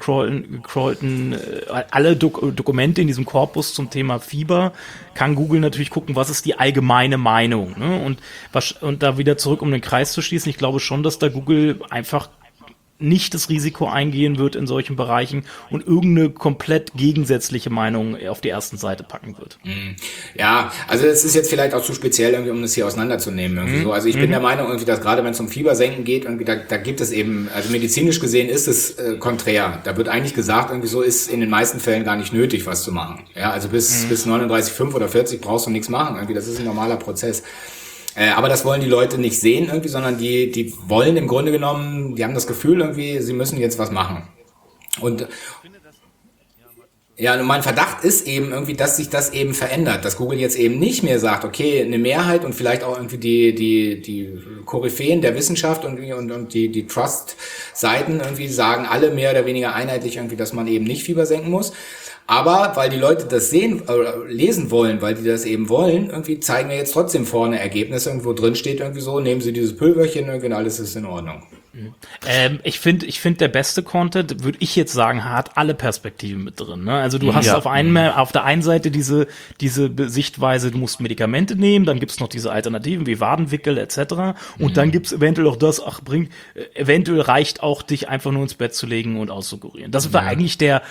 alle Dokumente in diesem Korpus zum Thema Fieber, kann Google natürlich gucken, was ist die allgemeine Meinung. Ne? Und da wieder zurück, um den Kreis zu schließen, ich glaube schon, dass da Google einfach nicht das Risiko eingehen wird in solchen Bereichen und irgendeine komplett gegensätzliche Meinung auf die ersten Seite packen wird. Ja, also es ist jetzt vielleicht auch zu speziell, irgendwie, um das hier auseinanderzunehmen. Irgendwie so. Also ich bin der Meinung, irgendwie, dass gerade wenn es um Fiebersenken geht, irgendwie, da gibt es eben, also medizinisch gesehen ist es konträr. Da wird eigentlich gesagt, irgendwie so ist in den meisten Fällen gar nicht nötig, was zu machen. Ja, also bis 39,5 oder 40 brauchst du nichts machen. Irgendwie, das ist ein normaler Prozess. Aber das wollen die Leute nicht sehen irgendwie, sondern die wollen im Grunde genommen, die haben das Gefühl irgendwie, sie müssen jetzt was machen. Und ja, und mein Verdacht ist eben irgendwie, dass sich das eben verändert, dass Google jetzt eben nicht mehr sagt, okay, eine Mehrheit und vielleicht auch irgendwie die Koryphäen der Wissenschaft und die Trust-Seiten irgendwie sagen alle mehr oder weniger einheitlich irgendwie, dass man eben nicht Fieber senken muss. Aber weil die Leute das lesen wollen, weil die das eben wollen, irgendwie zeigen wir jetzt trotzdem vorne Ergebnisse, irgendwo drin steht irgendwie so, nehmen Sie dieses Pülverchen irgendwie und alles ist in Ordnung. Ich finde, der beste Content, würde ich jetzt sagen, hat alle Perspektiven mit drin. Ne? Also du hast auf der einen Seite diese Sichtweise, du musst Medikamente nehmen, dann gibt's noch diese Alternativen wie Wadenwickel etc. Und dann gibt's eventuell auch das, eventuell reicht auch, dich einfach nur ins Bett zu legen und auszukurieren. Das war eigentlich der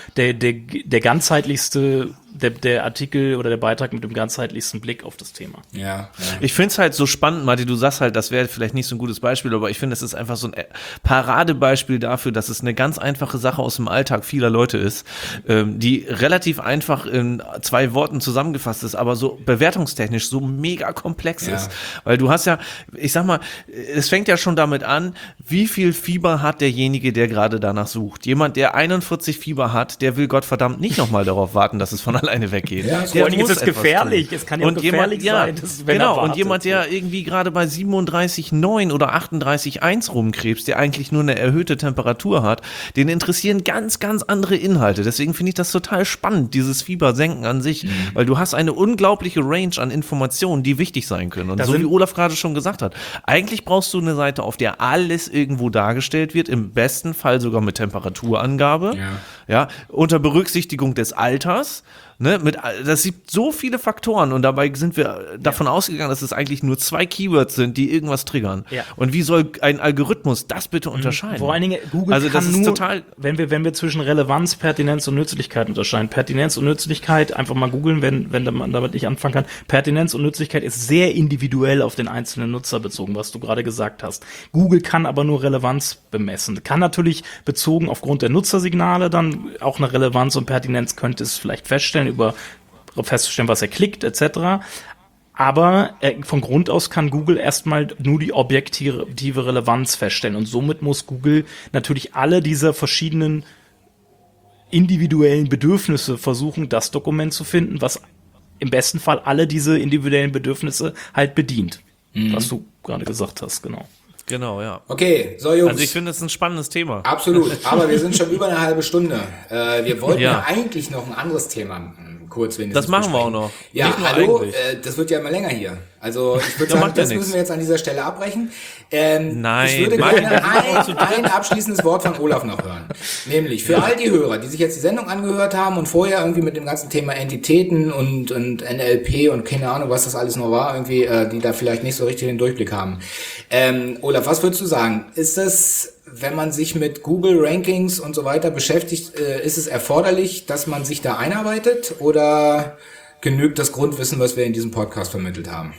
ganzheitlichste, der Artikel oder der Beitrag mit dem ganzheitlichsten Blick auf das Thema. Ja. Ich finde es halt so spannend, Martin, du sagst halt, das wäre vielleicht nicht so ein gutes Beispiel, aber ich finde, es ist einfach so ein Paradebeispiel dafür, dass es eine ganz einfache Sache aus dem Alltag vieler Leute ist, die relativ einfach in 2 Worten zusammengefasst ist, aber so bewertungstechnisch so mega komplex ist. Weil du hast ja, ich sag mal, es fängt ja schon damit an, wie viel Fieber hat derjenige, der gerade danach sucht. Jemand, der 41 Fieber hat, der will Gottverdammt nicht nochmal darauf warten, dass es von alleine weggeht. Ja, vor allen Dingen ist es gefährlich. Es kann ja auch gefährlich sein. Und jemand, der irgendwie gerade bei 37,9 oder 38,1 rumkrebst, der eigentlich nur eine erhöhte Temperatur hat, den interessieren ganz, ganz andere Inhalte. Deswegen finde ich das total spannend, dieses Fiebersenken an sich, weil du hast eine unglaubliche Range an Informationen, die wichtig sein können. Und so wie Olaf gerade schon gesagt hat, eigentlich brauchst du eine Seite, auf der alles irgendwo dargestellt wird, im besten Fall sogar mit Temperaturangabe, unter Berücksichtigung des Alters. Ne, das gibt so viele Faktoren und dabei sind wir davon ausgegangen, dass es eigentlich nur 2 Keywords sind, die irgendwas triggern. Ja. Und wie soll ein Algorithmus das bitte unterscheiden? Vor allen Dingen, Google kann das nur, total, wenn wir zwischen Relevanz, Pertinenz und Nützlichkeit unterscheiden. Pertinenz und Nützlichkeit, einfach mal googeln, wenn man damit nicht anfangen kann. Pertinenz und Nützlichkeit ist sehr individuell auf den einzelnen Nutzer bezogen, was du gerade gesagt hast. Google kann aber nur Relevanz bemessen. Kann natürlich bezogen aufgrund der Nutzersignale dann auch eine Relevanz und Pertinenz könnte es vielleicht feststellen, über festzustellen, was er klickt, etc. Aber von Grund aus kann Google erstmal nur die objektive Relevanz feststellen. Und somit muss Google natürlich alle dieser verschiedenen individuellen Bedürfnisse versuchen, das Dokument zu finden, was im besten Fall alle diese individuellen Bedürfnisse halt bedient. Was du gerade gesagt hast, genau. Genau, ja. Okay, so Jungs. Also ich finde, es ist ein spannendes Thema. Absolut, aber wir sind schon über eine halbe Stunde. Wir wollten ja eigentlich noch ein anderes Thema kurz wenigstens das machen besprechen. Wir auch noch. Ja, hallo, das wird ja immer länger hier. Also ich würde sagen, das müssen wir jetzt an dieser Stelle abbrechen. Nein. Ich würde gerne ein abschließendes Wort von Olaf noch hören. Nämlich für all die Hörer, die sich jetzt die Sendung angehört haben und vorher irgendwie mit dem ganzen Thema Entitäten und NLP und keine Ahnung, was das alles noch war, irgendwie, die da vielleicht nicht so richtig den Durchblick haben. Olaf, was würdest du sagen? Ist das, wenn man sich mit Google Rankings und so weiter beschäftigt, ist es erforderlich, dass man sich da einarbeitet oder genügt das Grundwissen, was wir in diesem Podcast vermittelt haben?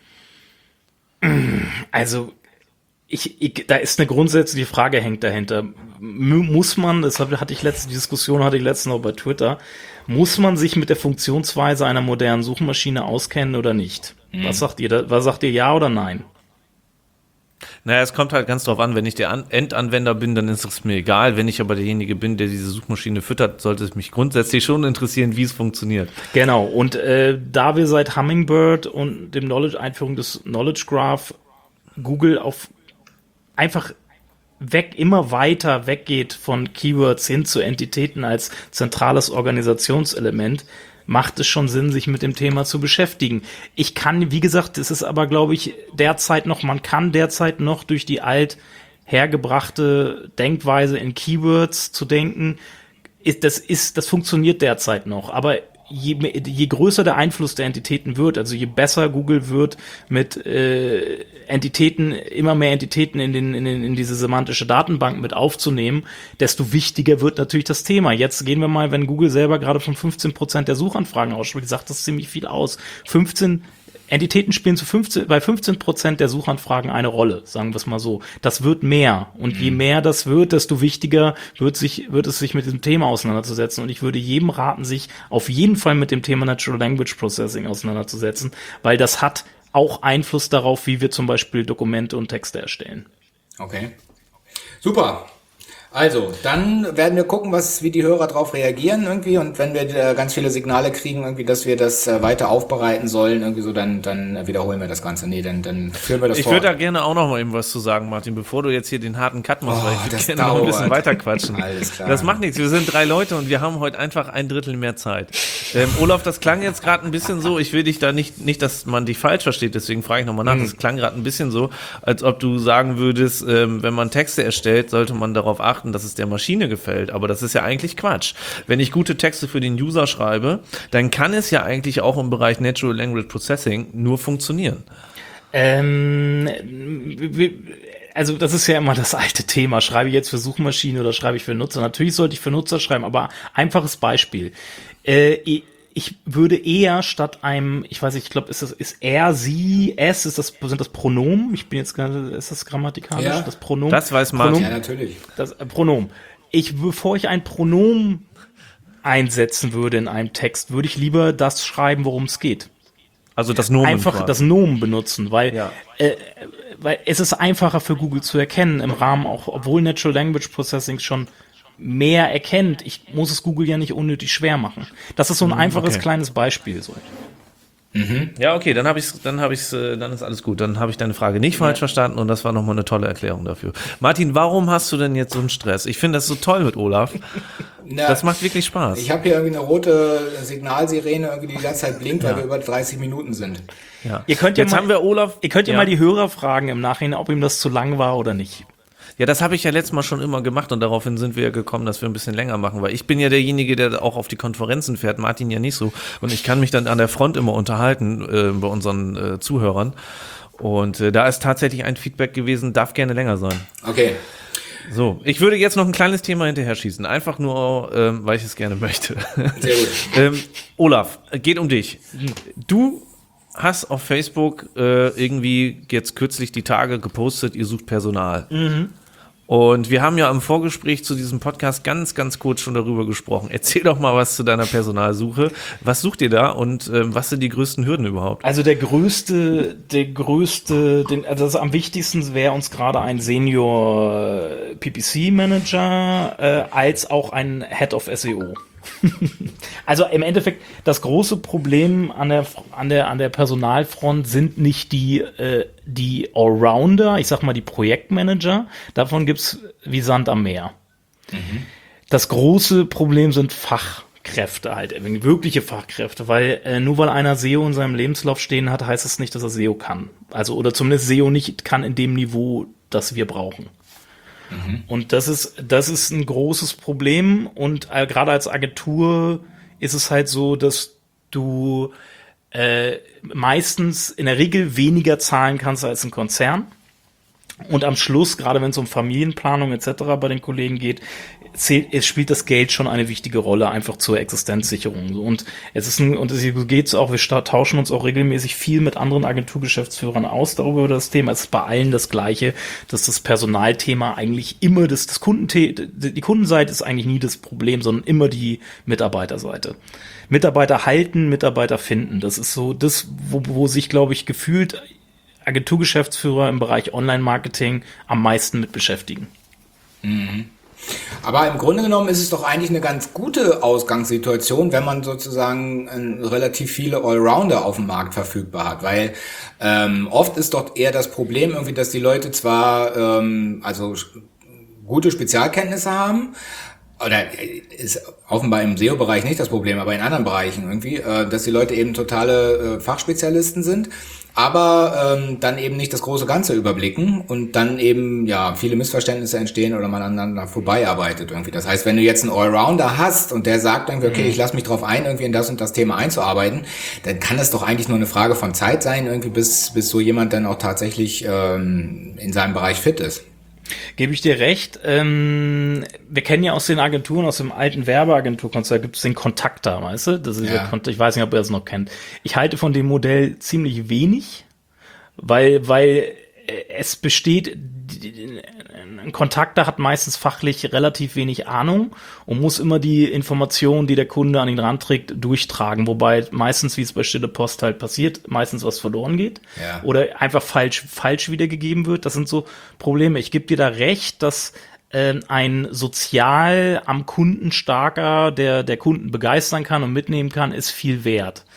Also, da ist eine grundsätzliche Frage hängt dahinter. Muss man, die Diskussion hatte ich letztens noch bei Twitter, muss man sich mit der Funktionsweise einer modernen Suchmaschine auskennen oder nicht? Was sagt ihr? Was sagt ihr, ja oder nein? Naja, es kommt halt ganz drauf an, wenn ich der Endanwender bin, dann ist es mir egal. Wenn ich aber derjenige bin, der diese Suchmaschine füttert, sollte es mich grundsätzlich schon interessieren, wie es funktioniert. Genau, und da wir seit Hummingbird und dem Einführung des Knowledge Graph Google auf einfach immer weiter weggeht von Keywords hin zu Entitäten als zentrales Organisationselement, macht es schon Sinn, sich mit dem Thema zu beschäftigen. Wie gesagt, das ist aber, glaube ich, man kann derzeit noch durch die hergebrachte Denkweise in Keywords zu denken, das funktioniert derzeit noch, aber je größer der Einfluss der Entitäten wird, also je besser Google wird mit Entitäten, immer mehr Entitäten in diese semantische Datenbank mit aufzunehmen, desto wichtiger wird natürlich das Thema. Jetzt gehen wir mal, wenn Google selber gerade von 15% der Suchanfragen ausspricht, sagt das ziemlich viel aus. 15 Entitäten spielen bei 15% der Suchanfragen eine Rolle, sagen wir es mal so. Das wird mehr. Und je mehr das wird, desto wichtiger wird es sich mit diesem Thema auseinanderzusetzen. Und ich würde jedem raten, sich auf jeden Fall mit dem Thema Natural Language Processing auseinanderzusetzen, weil das hat auch Einfluss darauf, wie wir zum Beispiel Dokumente und Texte erstellen. Okay. Super. Also, dann werden wir gucken, wie die Hörer drauf reagieren irgendwie, und wenn wir ganz viele Signale kriegen irgendwie, dass wir das weiter aufbereiten sollen irgendwie so, dann wiederholen wir das Ganze. Nee, dann führen wir das Ich fort. würde da gerne auch noch mal eben was zu sagen, Martin, bevor du jetzt hier den harten Cut machst, weil ich würde das gerne noch ein bisschen dauert. weiter quatschen. Alles klar. Das macht nichts, wir sind 3 Leute und wir haben heute einfach 1/3 mehr Zeit. Olaf, das klang jetzt gerade ein bisschen so, ich will dich da nicht, dass man dich falsch versteht, deswegen frage ich nochmal nach, das klang gerade ein bisschen so, als ob du sagen würdest, wenn man Texte erstellt, sollte man darauf achten, dass es der Maschine gefällt, aber das ist ja eigentlich Quatsch. Wenn ich gute Texte für den User schreibe, dann kann es ja eigentlich auch im Bereich Natural Language Processing nur funktionieren. Also das ist ja immer das alte Thema. Schreibe ich jetzt für Suchmaschine oder schreibe ich für Nutzer? Natürlich sollte ich für Nutzer schreiben, aber einfaches Beispiel. Ich würde eher statt einem, ich weiß nicht, ich glaube, ist er, sie, es, sind das Pronomen? Ich bin jetzt gerade, ist das grammatikalisch? Ja. Das Pronomen? Das weiß Martin. Ja, natürlich. Das Pronomen. Bevor ich ein Pronomen einsetzen würde in einem Text, würde ich lieber das schreiben, worum es geht. Also das Nomen Einfach quasi. das Nomen benutzen, weil Ja. weil es ist einfacher für Google zu erkennen im Rahmen auch, obwohl Natural Language Processing schon mehr erkennt. Ich muss es Google ja nicht unnötig schwer machen. Das ist so ein einfaches okay. kleines Beispiel so. Ja, okay, dann ist alles gut. Dann habe ich deine Frage nicht falsch verstanden und das war nochmal eine tolle Erklärung dafür. Martin, warum hast du denn jetzt so einen Stress? Ich finde das so toll mit Olaf. Na, Das macht wirklich Spaß. ich habe hier irgendwie eine rote Signalsirene, irgendwie die ganze Zeit blinkt, weil wir über 30 Minuten sind. Ja. Ihr könnt ja Jetzt mal, haben wir Olaf. Ihr könnt ja Ja. mal die Hörer fragen im Nachhinein, ob ihm das zu lang war oder nicht. Ja, das habe ich ja letztes Mal schon immer gemacht und daraufhin sind wir ja gekommen, dass wir ein bisschen länger machen, weil ich bin ja derjenige, der auch auf die Konferenzen fährt, Martin ja nicht so. Und ich kann mich dann an der Front immer unterhalten bei unseren Zuhörern. Und da ist tatsächlich ein Feedback gewesen, darf gerne länger sein. Okay. So, ich würde jetzt noch ein kleines Thema hinterher schießen, einfach nur, weil ich es gerne möchte. Sehr gut. Olaf, geht um dich. Du hast auf Facebook irgendwie jetzt kürzlich die Tage gepostet, ihr sucht Personal. Und wir haben ja im Vorgespräch zu diesem Podcast ganz, ganz kurz schon darüber gesprochen. Erzähl doch mal was zu deiner Personalsuche. Was sucht ihr da und was sind die größten Hürden überhaupt? Also also am wichtigsten wäre uns gerade ein Senior PPC Manager als auch ein Head of SEO. Also im Endeffekt, das große Problem an der Personalfront sind nicht die Allrounder, ich sag mal die Projektmanager, davon gibt's wie Sand am Meer. Das große Problem sind Fachkräfte halt, wirkliche Fachkräfte, weil nur weil einer SEO in seinem Lebenslauf stehen hat, heißt es nicht, dass er SEO kann. Also oder zumindest SEO nicht kann in dem Niveau, das wir brauchen. Und das ist ein großes Problem und gerade als Agentur ist es halt so, dass du meistens in der Regel weniger zahlen kannst als ein Konzern. Und am Schluss, gerade wenn es um Familienplanung etc. bei den Kollegen geht, spielt das Geld schon eine wichtige Rolle, einfach zur Existenzsicherung. Und es geht's auch, wir tauschen uns auch regelmäßig viel mit anderen Agenturgeschäftsführern aus darüber über das Thema. Es ist bei allen das Gleiche, dass das Personalthema eigentlich immer die Kundenseite ist eigentlich nie das Problem, sondern immer die Mitarbeiterseite. Mitarbeiter halten, Mitarbeiter finden. Das ist so das, wo sich, glaube ich, gefühlt Agenturgeschäftsführer im Bereich Online-Marketing am meisten mit beschäftigen. Aber im Grunde genommen ist es doch eigentlich eine ganz gute Ausgangssituation, wenn man sozusagen relativ viele Allrounder auf dem Markt verfügbar hat, weil oft ist doch eher das Problem irgendwie, dass die Leute zwar gute Spezialkenntnisse haben, oder ist offenbar im SEO-Bereich nicht das Problem, aber in anderen Bereichen irgendwie, dass die Leute eben totale Fachspezialisten sind, aber dann eben nicht das große Ganze überblicken und dann eben viele Missverständnisse entstehen oder man aneinander vorbeiarbeitet irgendwie. Das heißt, wenn du jetzt einen Allrounder hast und der sagt irgendwie, okay, ich lasse mich drauf ein, irgendwie in das und das Thema einzuarbeiten, dann kann das doch eigentlich nur eine Frage von Zeit sein, irgendwie bis so jemand dann auch tatsächlich in seinem Bereich fit ist. Gebe ich dir recht. Wir kennen ja aus den Agenturen, aus dem alten Werbeagenturkonzert, gibt es den Kontakter, weißt du? Das ist ich weiß nicht, ob ihr das noch kennt. Ich halte von dem Modell ziemlich wenig, weil es besteht, ein Kontakter hat meistens fachlich relativ wenig Ahnung und muss immer die Informationen, die der Kunde an ihn ranträgt, durchtragen, wobei meistens, wie es bei Stille Post halt passiert, meistens was verloren geht oder einfach falsch wiedergegeben wird. Das sind so Probleme. Ich gebe dir da recht, dass ein sozial am Kunden starker, der Kunden begeistern kann und mitnehmen kann, ist viel wert.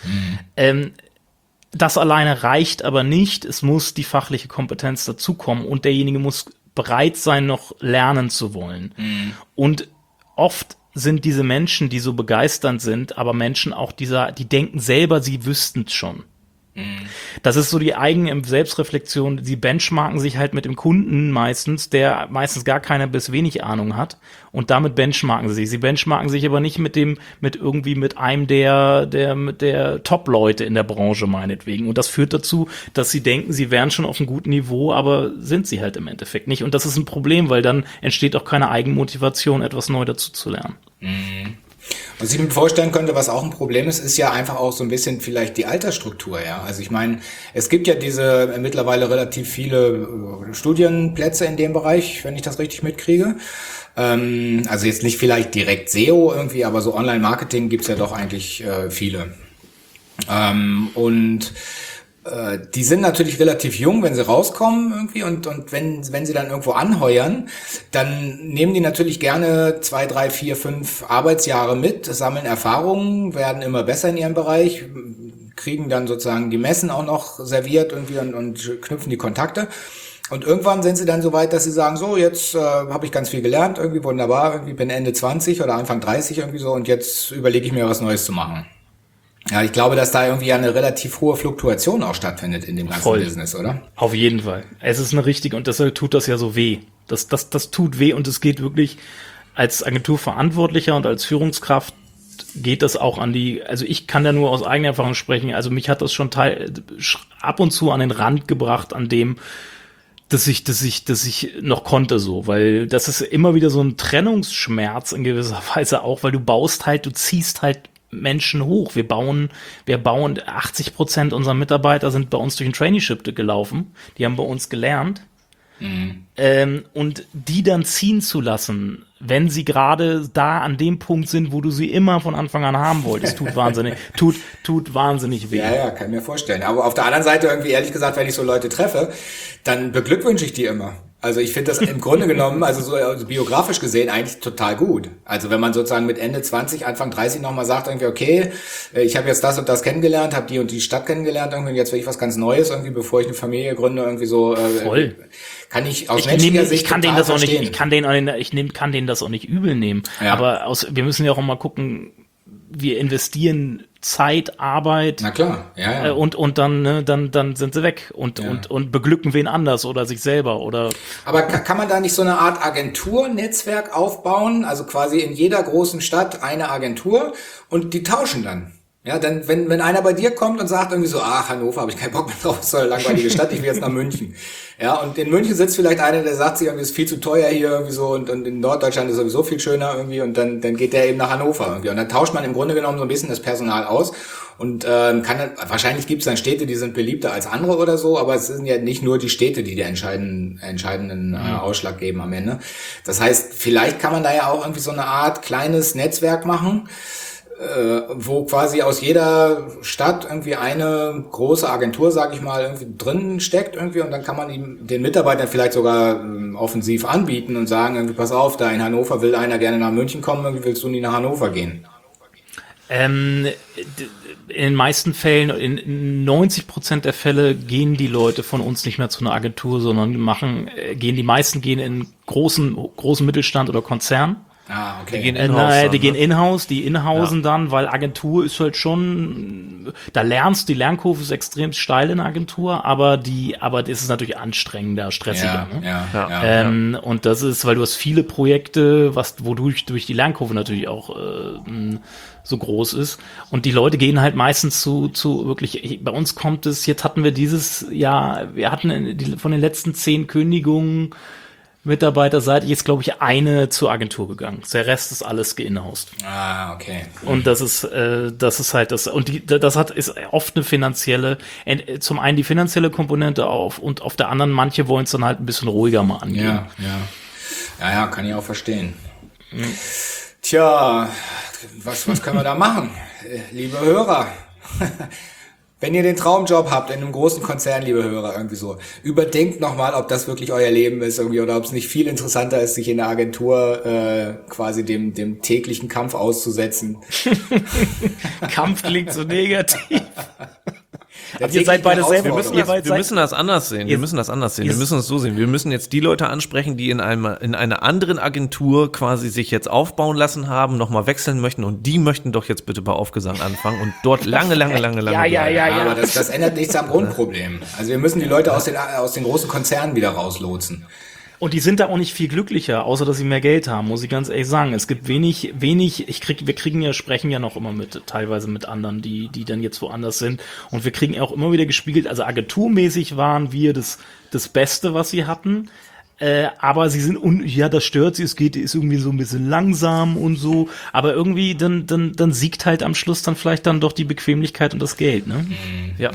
Das alleine reicht aber nicht. Es muss die fachliche Kompetenz dazukommen und derjenige muss bereit sein, noch lernen zu wollen. Und oft sind diese Menschen, die so begeisternd sind, aber Menschen auch die denken selber, sie wüssten es schon. Das ist so die eigene Selbstreflexion. Sie benchmarken sich halt mit dem Kunden meistens, der meistens gar keine bis wenig Ahnung hat. Und damit benchmarken sie sich. Sie benchmarken sich aber nicht mit einem der Top-Leute in der Branche meinetwegen. Und das führt dazu, dass sie denken, sie wären schon auf einem guten Niveau, aber sind sie halt im Endeffekt nicht. Und das ist ein Problem, weil dann entsteht auch keine Eigenmotivation, etwas neu dazu zu lernen. Was ich mir vorstellen könnte, was auch ein Problem ist, ist ja einfach auch so ein bisschen vielleicht die Altersstruktur, ja. Also ich meine, es gibt ja diese mittlerweile relativ viele Studienplätze in dem Bereich, wenn ich das richtig mitkriege. Also jetzt nicht vielleicht direkt SEO irgendwie, aber so Online-Marketing gibt's ja doch eigentlich viele. Die sind natürlich relativ jung, wenn sie rauskommen irgendwie und wenn sie dann irgendwo anheuern, dann nehmen die natürlich gerne 2, 3, 4, 5 Arbeitsjahre mit, sammeln Erfahrungen, werden immer besser in ihrem Bereich, kriegen dann sozusagen die Messen auch noch serviert irgendwie und knüpfen die Kontakte. Und irgendwann sind sie dann so weit, dass sie sagen, so, jetzt habe ich ganz viel gelernt, irgendwie wunderbar, irgendwie bin Ende 20 oder Anfang 30 irgendwie so und jetzt überlege ich mir was Neues zu machen. Ja, ich glaube, dass da irgendwie eine relativ hohe Fluktuation auch stattfindet in dem ganzen Business, oder? Auf jeden Fall. Es ist eine richtige, und deshalb tut das ja so weh. Das tut weh und es geht wirklich als Agenturverantwortlicher und als Führungskraft geht das auch also ich kann da nur aus eigener Erfahrung sprechen, also mich hat das schon ab und zu an den Rand gebracht, an dem, dass ich noch konnte so, weil das ist immer wieder so ein Trennungsschmerz in gewisser Weise auch, weil du ziehst halt Menschen hoch. Wir bauen 80% unserer Mitarbeiter sind bei uns durch ein Traineeship gelaufen. Die haben bei uns gelernt. Und die dann ziehen zu lassen, wenn sie gerade da an dem Punkt sind, wo du sie immer von Anfang an haben wolltest, tut wahnsinnig weh. Ja, kann ich mir vorstellen. Aber auf der anderen Seite irgendwie, ehrlich gesagt, wenn ich so Leute treffe, dann beglückwünsche ich die immer. Also ich finde das im Grunde genommen, also biografisch gesehen, eigentlich total gut. Also wenn man sozusagen mit Ende 20, Anfang 30 nochmal sagt, irgendwie, okay, ich habe jetzt das und das kennengelernt, habe die und die Stadt kennengelernt, irgendwie, jetzt will ich was ganz Neues, irgendwie, bevor ich eine Familie gründe, irgendwie so. Voll. Kann ich aus menschlicher Sicht total verstehen. Ich kann denen das auch nicht übel nehmen. Ja. Aber wir müssen ja auch mal gucken, wir investieren Zeit, Arbeit. Na klar, ja. Und dann sind sie weg und beglücken wen anders oder sich selber oder. Aber kann man da nicht so eine Art Agenturnetzwerk aufbauen? Also quasi in jeder großen Stadt eine Agentur und die tauschen dann. Ja, dann, wenn einer bei dir kommt und sagt irgendwie so, Hannover habe ich keinen Bock mehr drauf, ist so eine langweilige Stadt, ich will jetzt nach München. Ja, und in München sitzt vielleicht einer, der sagt sich irgendwie, ist viel zu teuer hier irgendwie so und in Norddeutschland ist sowieso viel schöner irgendwie und dann geht der eben nach Hannover irgendwie. Und dann tauscht man im Grunde genommen so ein bisschen das Personal aus und wahrscheinlich gibt es dann Städte, die sind beliebter als andere oder so, aber es sind ja nicht nur die Städte, die der entscheidenden Ausschlag geben am Ende. Das heißt, vielleicht kann man da ja auch irgendwie so eine Art kleines Netzwerk machen, wo quasi aus jeder Stadt irgendwie eine große Agentur, sag ich mal, irgendwie drin steckt irgendwie und dann kann man den Mitarbeitern vielleicht sogar offensiv anbieten und sagen, irgendwie pass auf, da in Hannover will einer gerne nach München kommen, irgendwie willst du nie nach Hannover gehen? In den meisten Fällen, in 90% der Fälle gehen die Leute von uns nicht mehr zu einer Agentur, sondern die meisten gehen in großen Mittelstand oder Konzern. Okay. Die gehen in-house, die in-housen dann, weil Agentur ist halt schon, die Lernkurve ist extrem steil in der Agentur, aber das ist natürlich anstrengender, stressiger. Und das ist, weil du hast viele Projekte, wodurch durch die Lernkurve natürlich auch so groß ist. Und die Leute gehen halt meistens zu wirklich, bei uns kommt es, jetzt hatten wir dieses Jahr, wir hatten von den letzten 10 Kündigungen mitarbeiterseitig ist, glaube ich, eine zur Agentur gegangen. Der Rest ist alles geinhoused. Okay. Und das ist halt das. Und ist oft eine finanzielle, zum einen die finanzielle Komponente und auf der anderen, manche wollen es dann halt ein bisschen ruhiger mal angehen. Ja, kann ich auch verstehen. Tja, was können wir da machen? Liebe Hörer, Wenn ihr den Traumjob habt in einem großen Konzern, liebe Hörer, irgendwie so, überdenkt nochmal, ob das wirklich euer Leben ist irgendwie oder ob es nicht viel interessanter ist, sich in der Agentur quasi dem täglichen Kampf auszusetzen. Kampf klingt so negativ. Aber ihr seid beide selber. Wir müssen das anders sehen. Wir müssen es so sehen. Wir müssen jetzt die Leute ansprechen, die in einer anderen Agentur quasi sich jetzt aufbauen lassen haben, nochmal wechseln möchten und die möchten doch jetzt bitte bei Aufgesang anfangen und dort lange. Ja. Aber das ändert nichts am Grundproblem. Also wir müssen die Leute aus den großen Konzernen wieder rauslotsen. Und die sind da auch nicht viel glücklicher, außer dass sie mehr Geld haben, muss ich ganz ehrlich sagen. Es gibt wenig, sprechen ja noch immer teilweise mit anderen, die dann jetzt woanders sind. Und wir kriegen auch immer wieder gespiegelt, also agenturmäßig waren wir das Beste, was sie hatten. Aber sie sind, das stört sie, ist irgendwie so ein bisschen langsam und so. Aber irgendwie, dann siegt halt am Schluss dann vielleicht dann doch die Bequemlichkeit und das Geld, ne? Ja.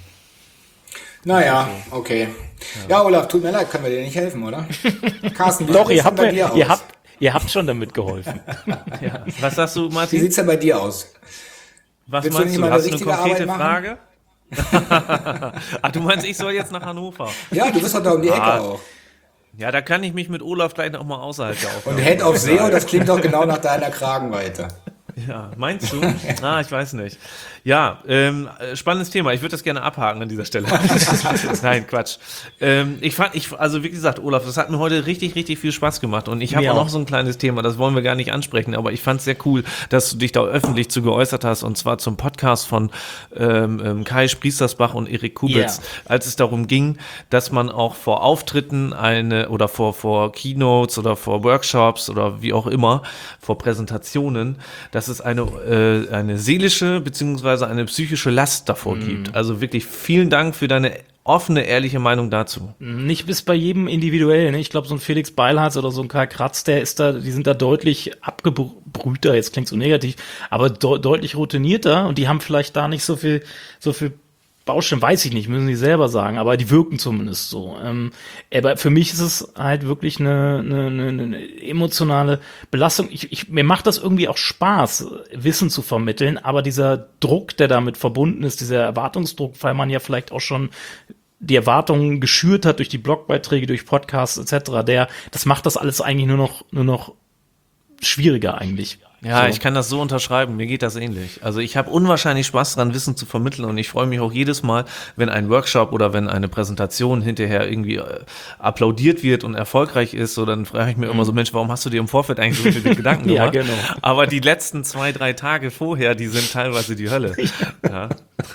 Naja, okay. Ja, Olaf, tut mir leid, können wir dir nicht helfen, oder? Carsten, doch, ihr habt schon damit geholfen. Ja. Was sagst du, Martin? Wie sieht's denn bei dir aus? Was Willst meinst du du? nicht Hast du eine richtige konkrete Arbeit Frage? Ach, du meinst, ich soll jetzt nach Hannover? Ja, du bist doch da um die Ecke auch. Ja, da kann ich mich mit Olaf gleich noch mal außerhalb der Aufnahme. Und Head of SEO, das klingt doch genau nach deiner Kragenweite. Ja, meinst du? Ich weiß nicht. Ja, spannendes Thema. Ich würde das gerne abhaken an dieser Stelle. Nein, Quatsch. Also wie gesagt, Olaf, das hat mir heute richtig, richtig viel Spaß gemacht. Und ich habe auch noch so ein kleines Thema, das wollen wir gar nicht ansprechen, aber ich fand es sehr cool, dass du dich da öffentlich zu geäußert hast, und zwar zum Podcast von Kai Spriestersbach und Erik Kubitz, als es darum ging, dass man auch vor Auftritten oder vor Keynotes oder vor Workshops oder wie auch immer, vor Präsentationen, dass es eine seelische bzw. eine psychische Last davor gibt. Also wirklich vielen Dank für deine offene, ehrliche Meinung dazu. Nicht bis bei jedem individuell, ne? Ich glaube, so ein Felix Beilharz oder so ein Karl Kratz, die sind da deutlich abgebrühter, jetzt klingt so negativ, aber deutlich routinierter, und die haben vielleicht da nicht so viel Baustellen, weiß ich nicht, müssen die selber sagen, aber die wirken zumindest so. Aber für mich ist es halt wirklich eine emotionale Belastung. Mir macht das irgendwie auch Spaß, Wissen zu vermitteln, aber dieser Druck, der damit verbunden ist, dieser Erwartungsdruck, weil man ja vielleicht auch schon die Erwartungen geschürt hat durch die Blogbeiträge, durch Podcasts etc., das macht das alles eigentlich nur noch schwieriger eigentlich. Ja, so. Ich kann das so unterschreiben, mir geht das ähnlich. Also ich habe unwahrscheinlich Spaß dran, Wissen zu vermitteln, und ich freue mich auch jedes Mal, wenn ein Workshop oder wenn eine Präsentation hinterher irgendwie applaudiert wird und erfolgreich ist, so dann frage ich mir immer so, Mensch, warum hast du dir im Vorfeld eigentlich so viele Gedanken gemacht? Ja, genau. Aber die letzten 2-3 Tage vorher, die sind teilweise die Hölle. Ja.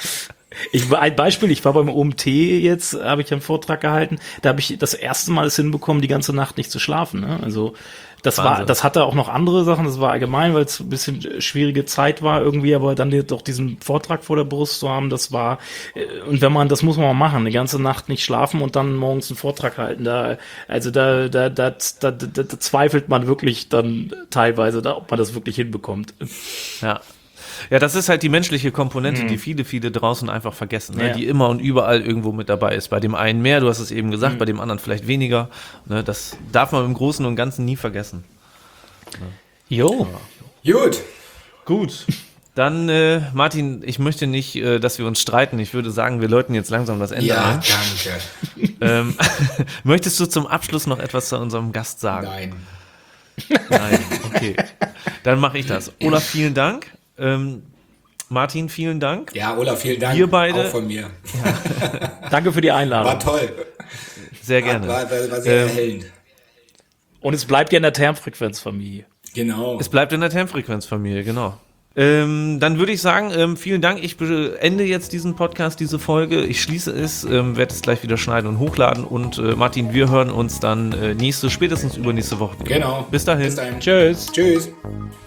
Ein Beispiel, ich war beim OMT jetzt, habe ich einen Vortrag gehalten, da habe ich das erste Mal es hinbekommen, die ganze Nacht nicht zu schlafen, ne? Also das hatte auch noch andere Sachen, das war allgemein, weil es ein bisschen schwierige Zeit war irgendwie, aber dann doch diesen Vortrag vor der Brust zu haben, das war, und das muss man mal machen, eine ganze Nacht nicht schlafen und dann morgens einen Vortrag halten, da zweifelt man wirklich dann teilweise, ob man das wirklich hinbekommt. Ja, das ist halt die menschliche Komponente, die viele draußen einfach vergessen, ne? Ja. Die immer und überall irgendwo mit dabei ist. Bei dem einen mehr, du hast es eben gesagt, bei dem anderen vielleicht weniger. Ne? Das darf man im Großen und Ganzen nie vergessen. Jo. Gut. Dann, Martin, ich möchte nicht, dass wir uns streiten. Ich würde sagen, wir läuten jetzt langsam das Ende ein. Danke. Möchtest du zum Abschluss noch etwas zu unserem Gast sagen? Nein, okay. Dann mache ich das. Olaf, vielen Dank. Martin, vielen Dank. Ja, Olaf, vielen Dank. Wir beide. Auch von mir. Danke für die Einladung. War toll. Sehr gerne. War sehr erhellend. Und es bleibt ja in der Termfrequenzfamilie. Genau. Es bleibt in der Termfrequenzfamilie, genau. Dann würde ich sagen, vielen Dank. Ich beende jetzt diesen Podcast, diese Folge. Ich schließe es, werde es gleich wieder schneiden und hochladen. Und Martin, wir hören uns dann spätestens übernächste Woche. Genau. Bis dahin. Tschüss. Tschüss.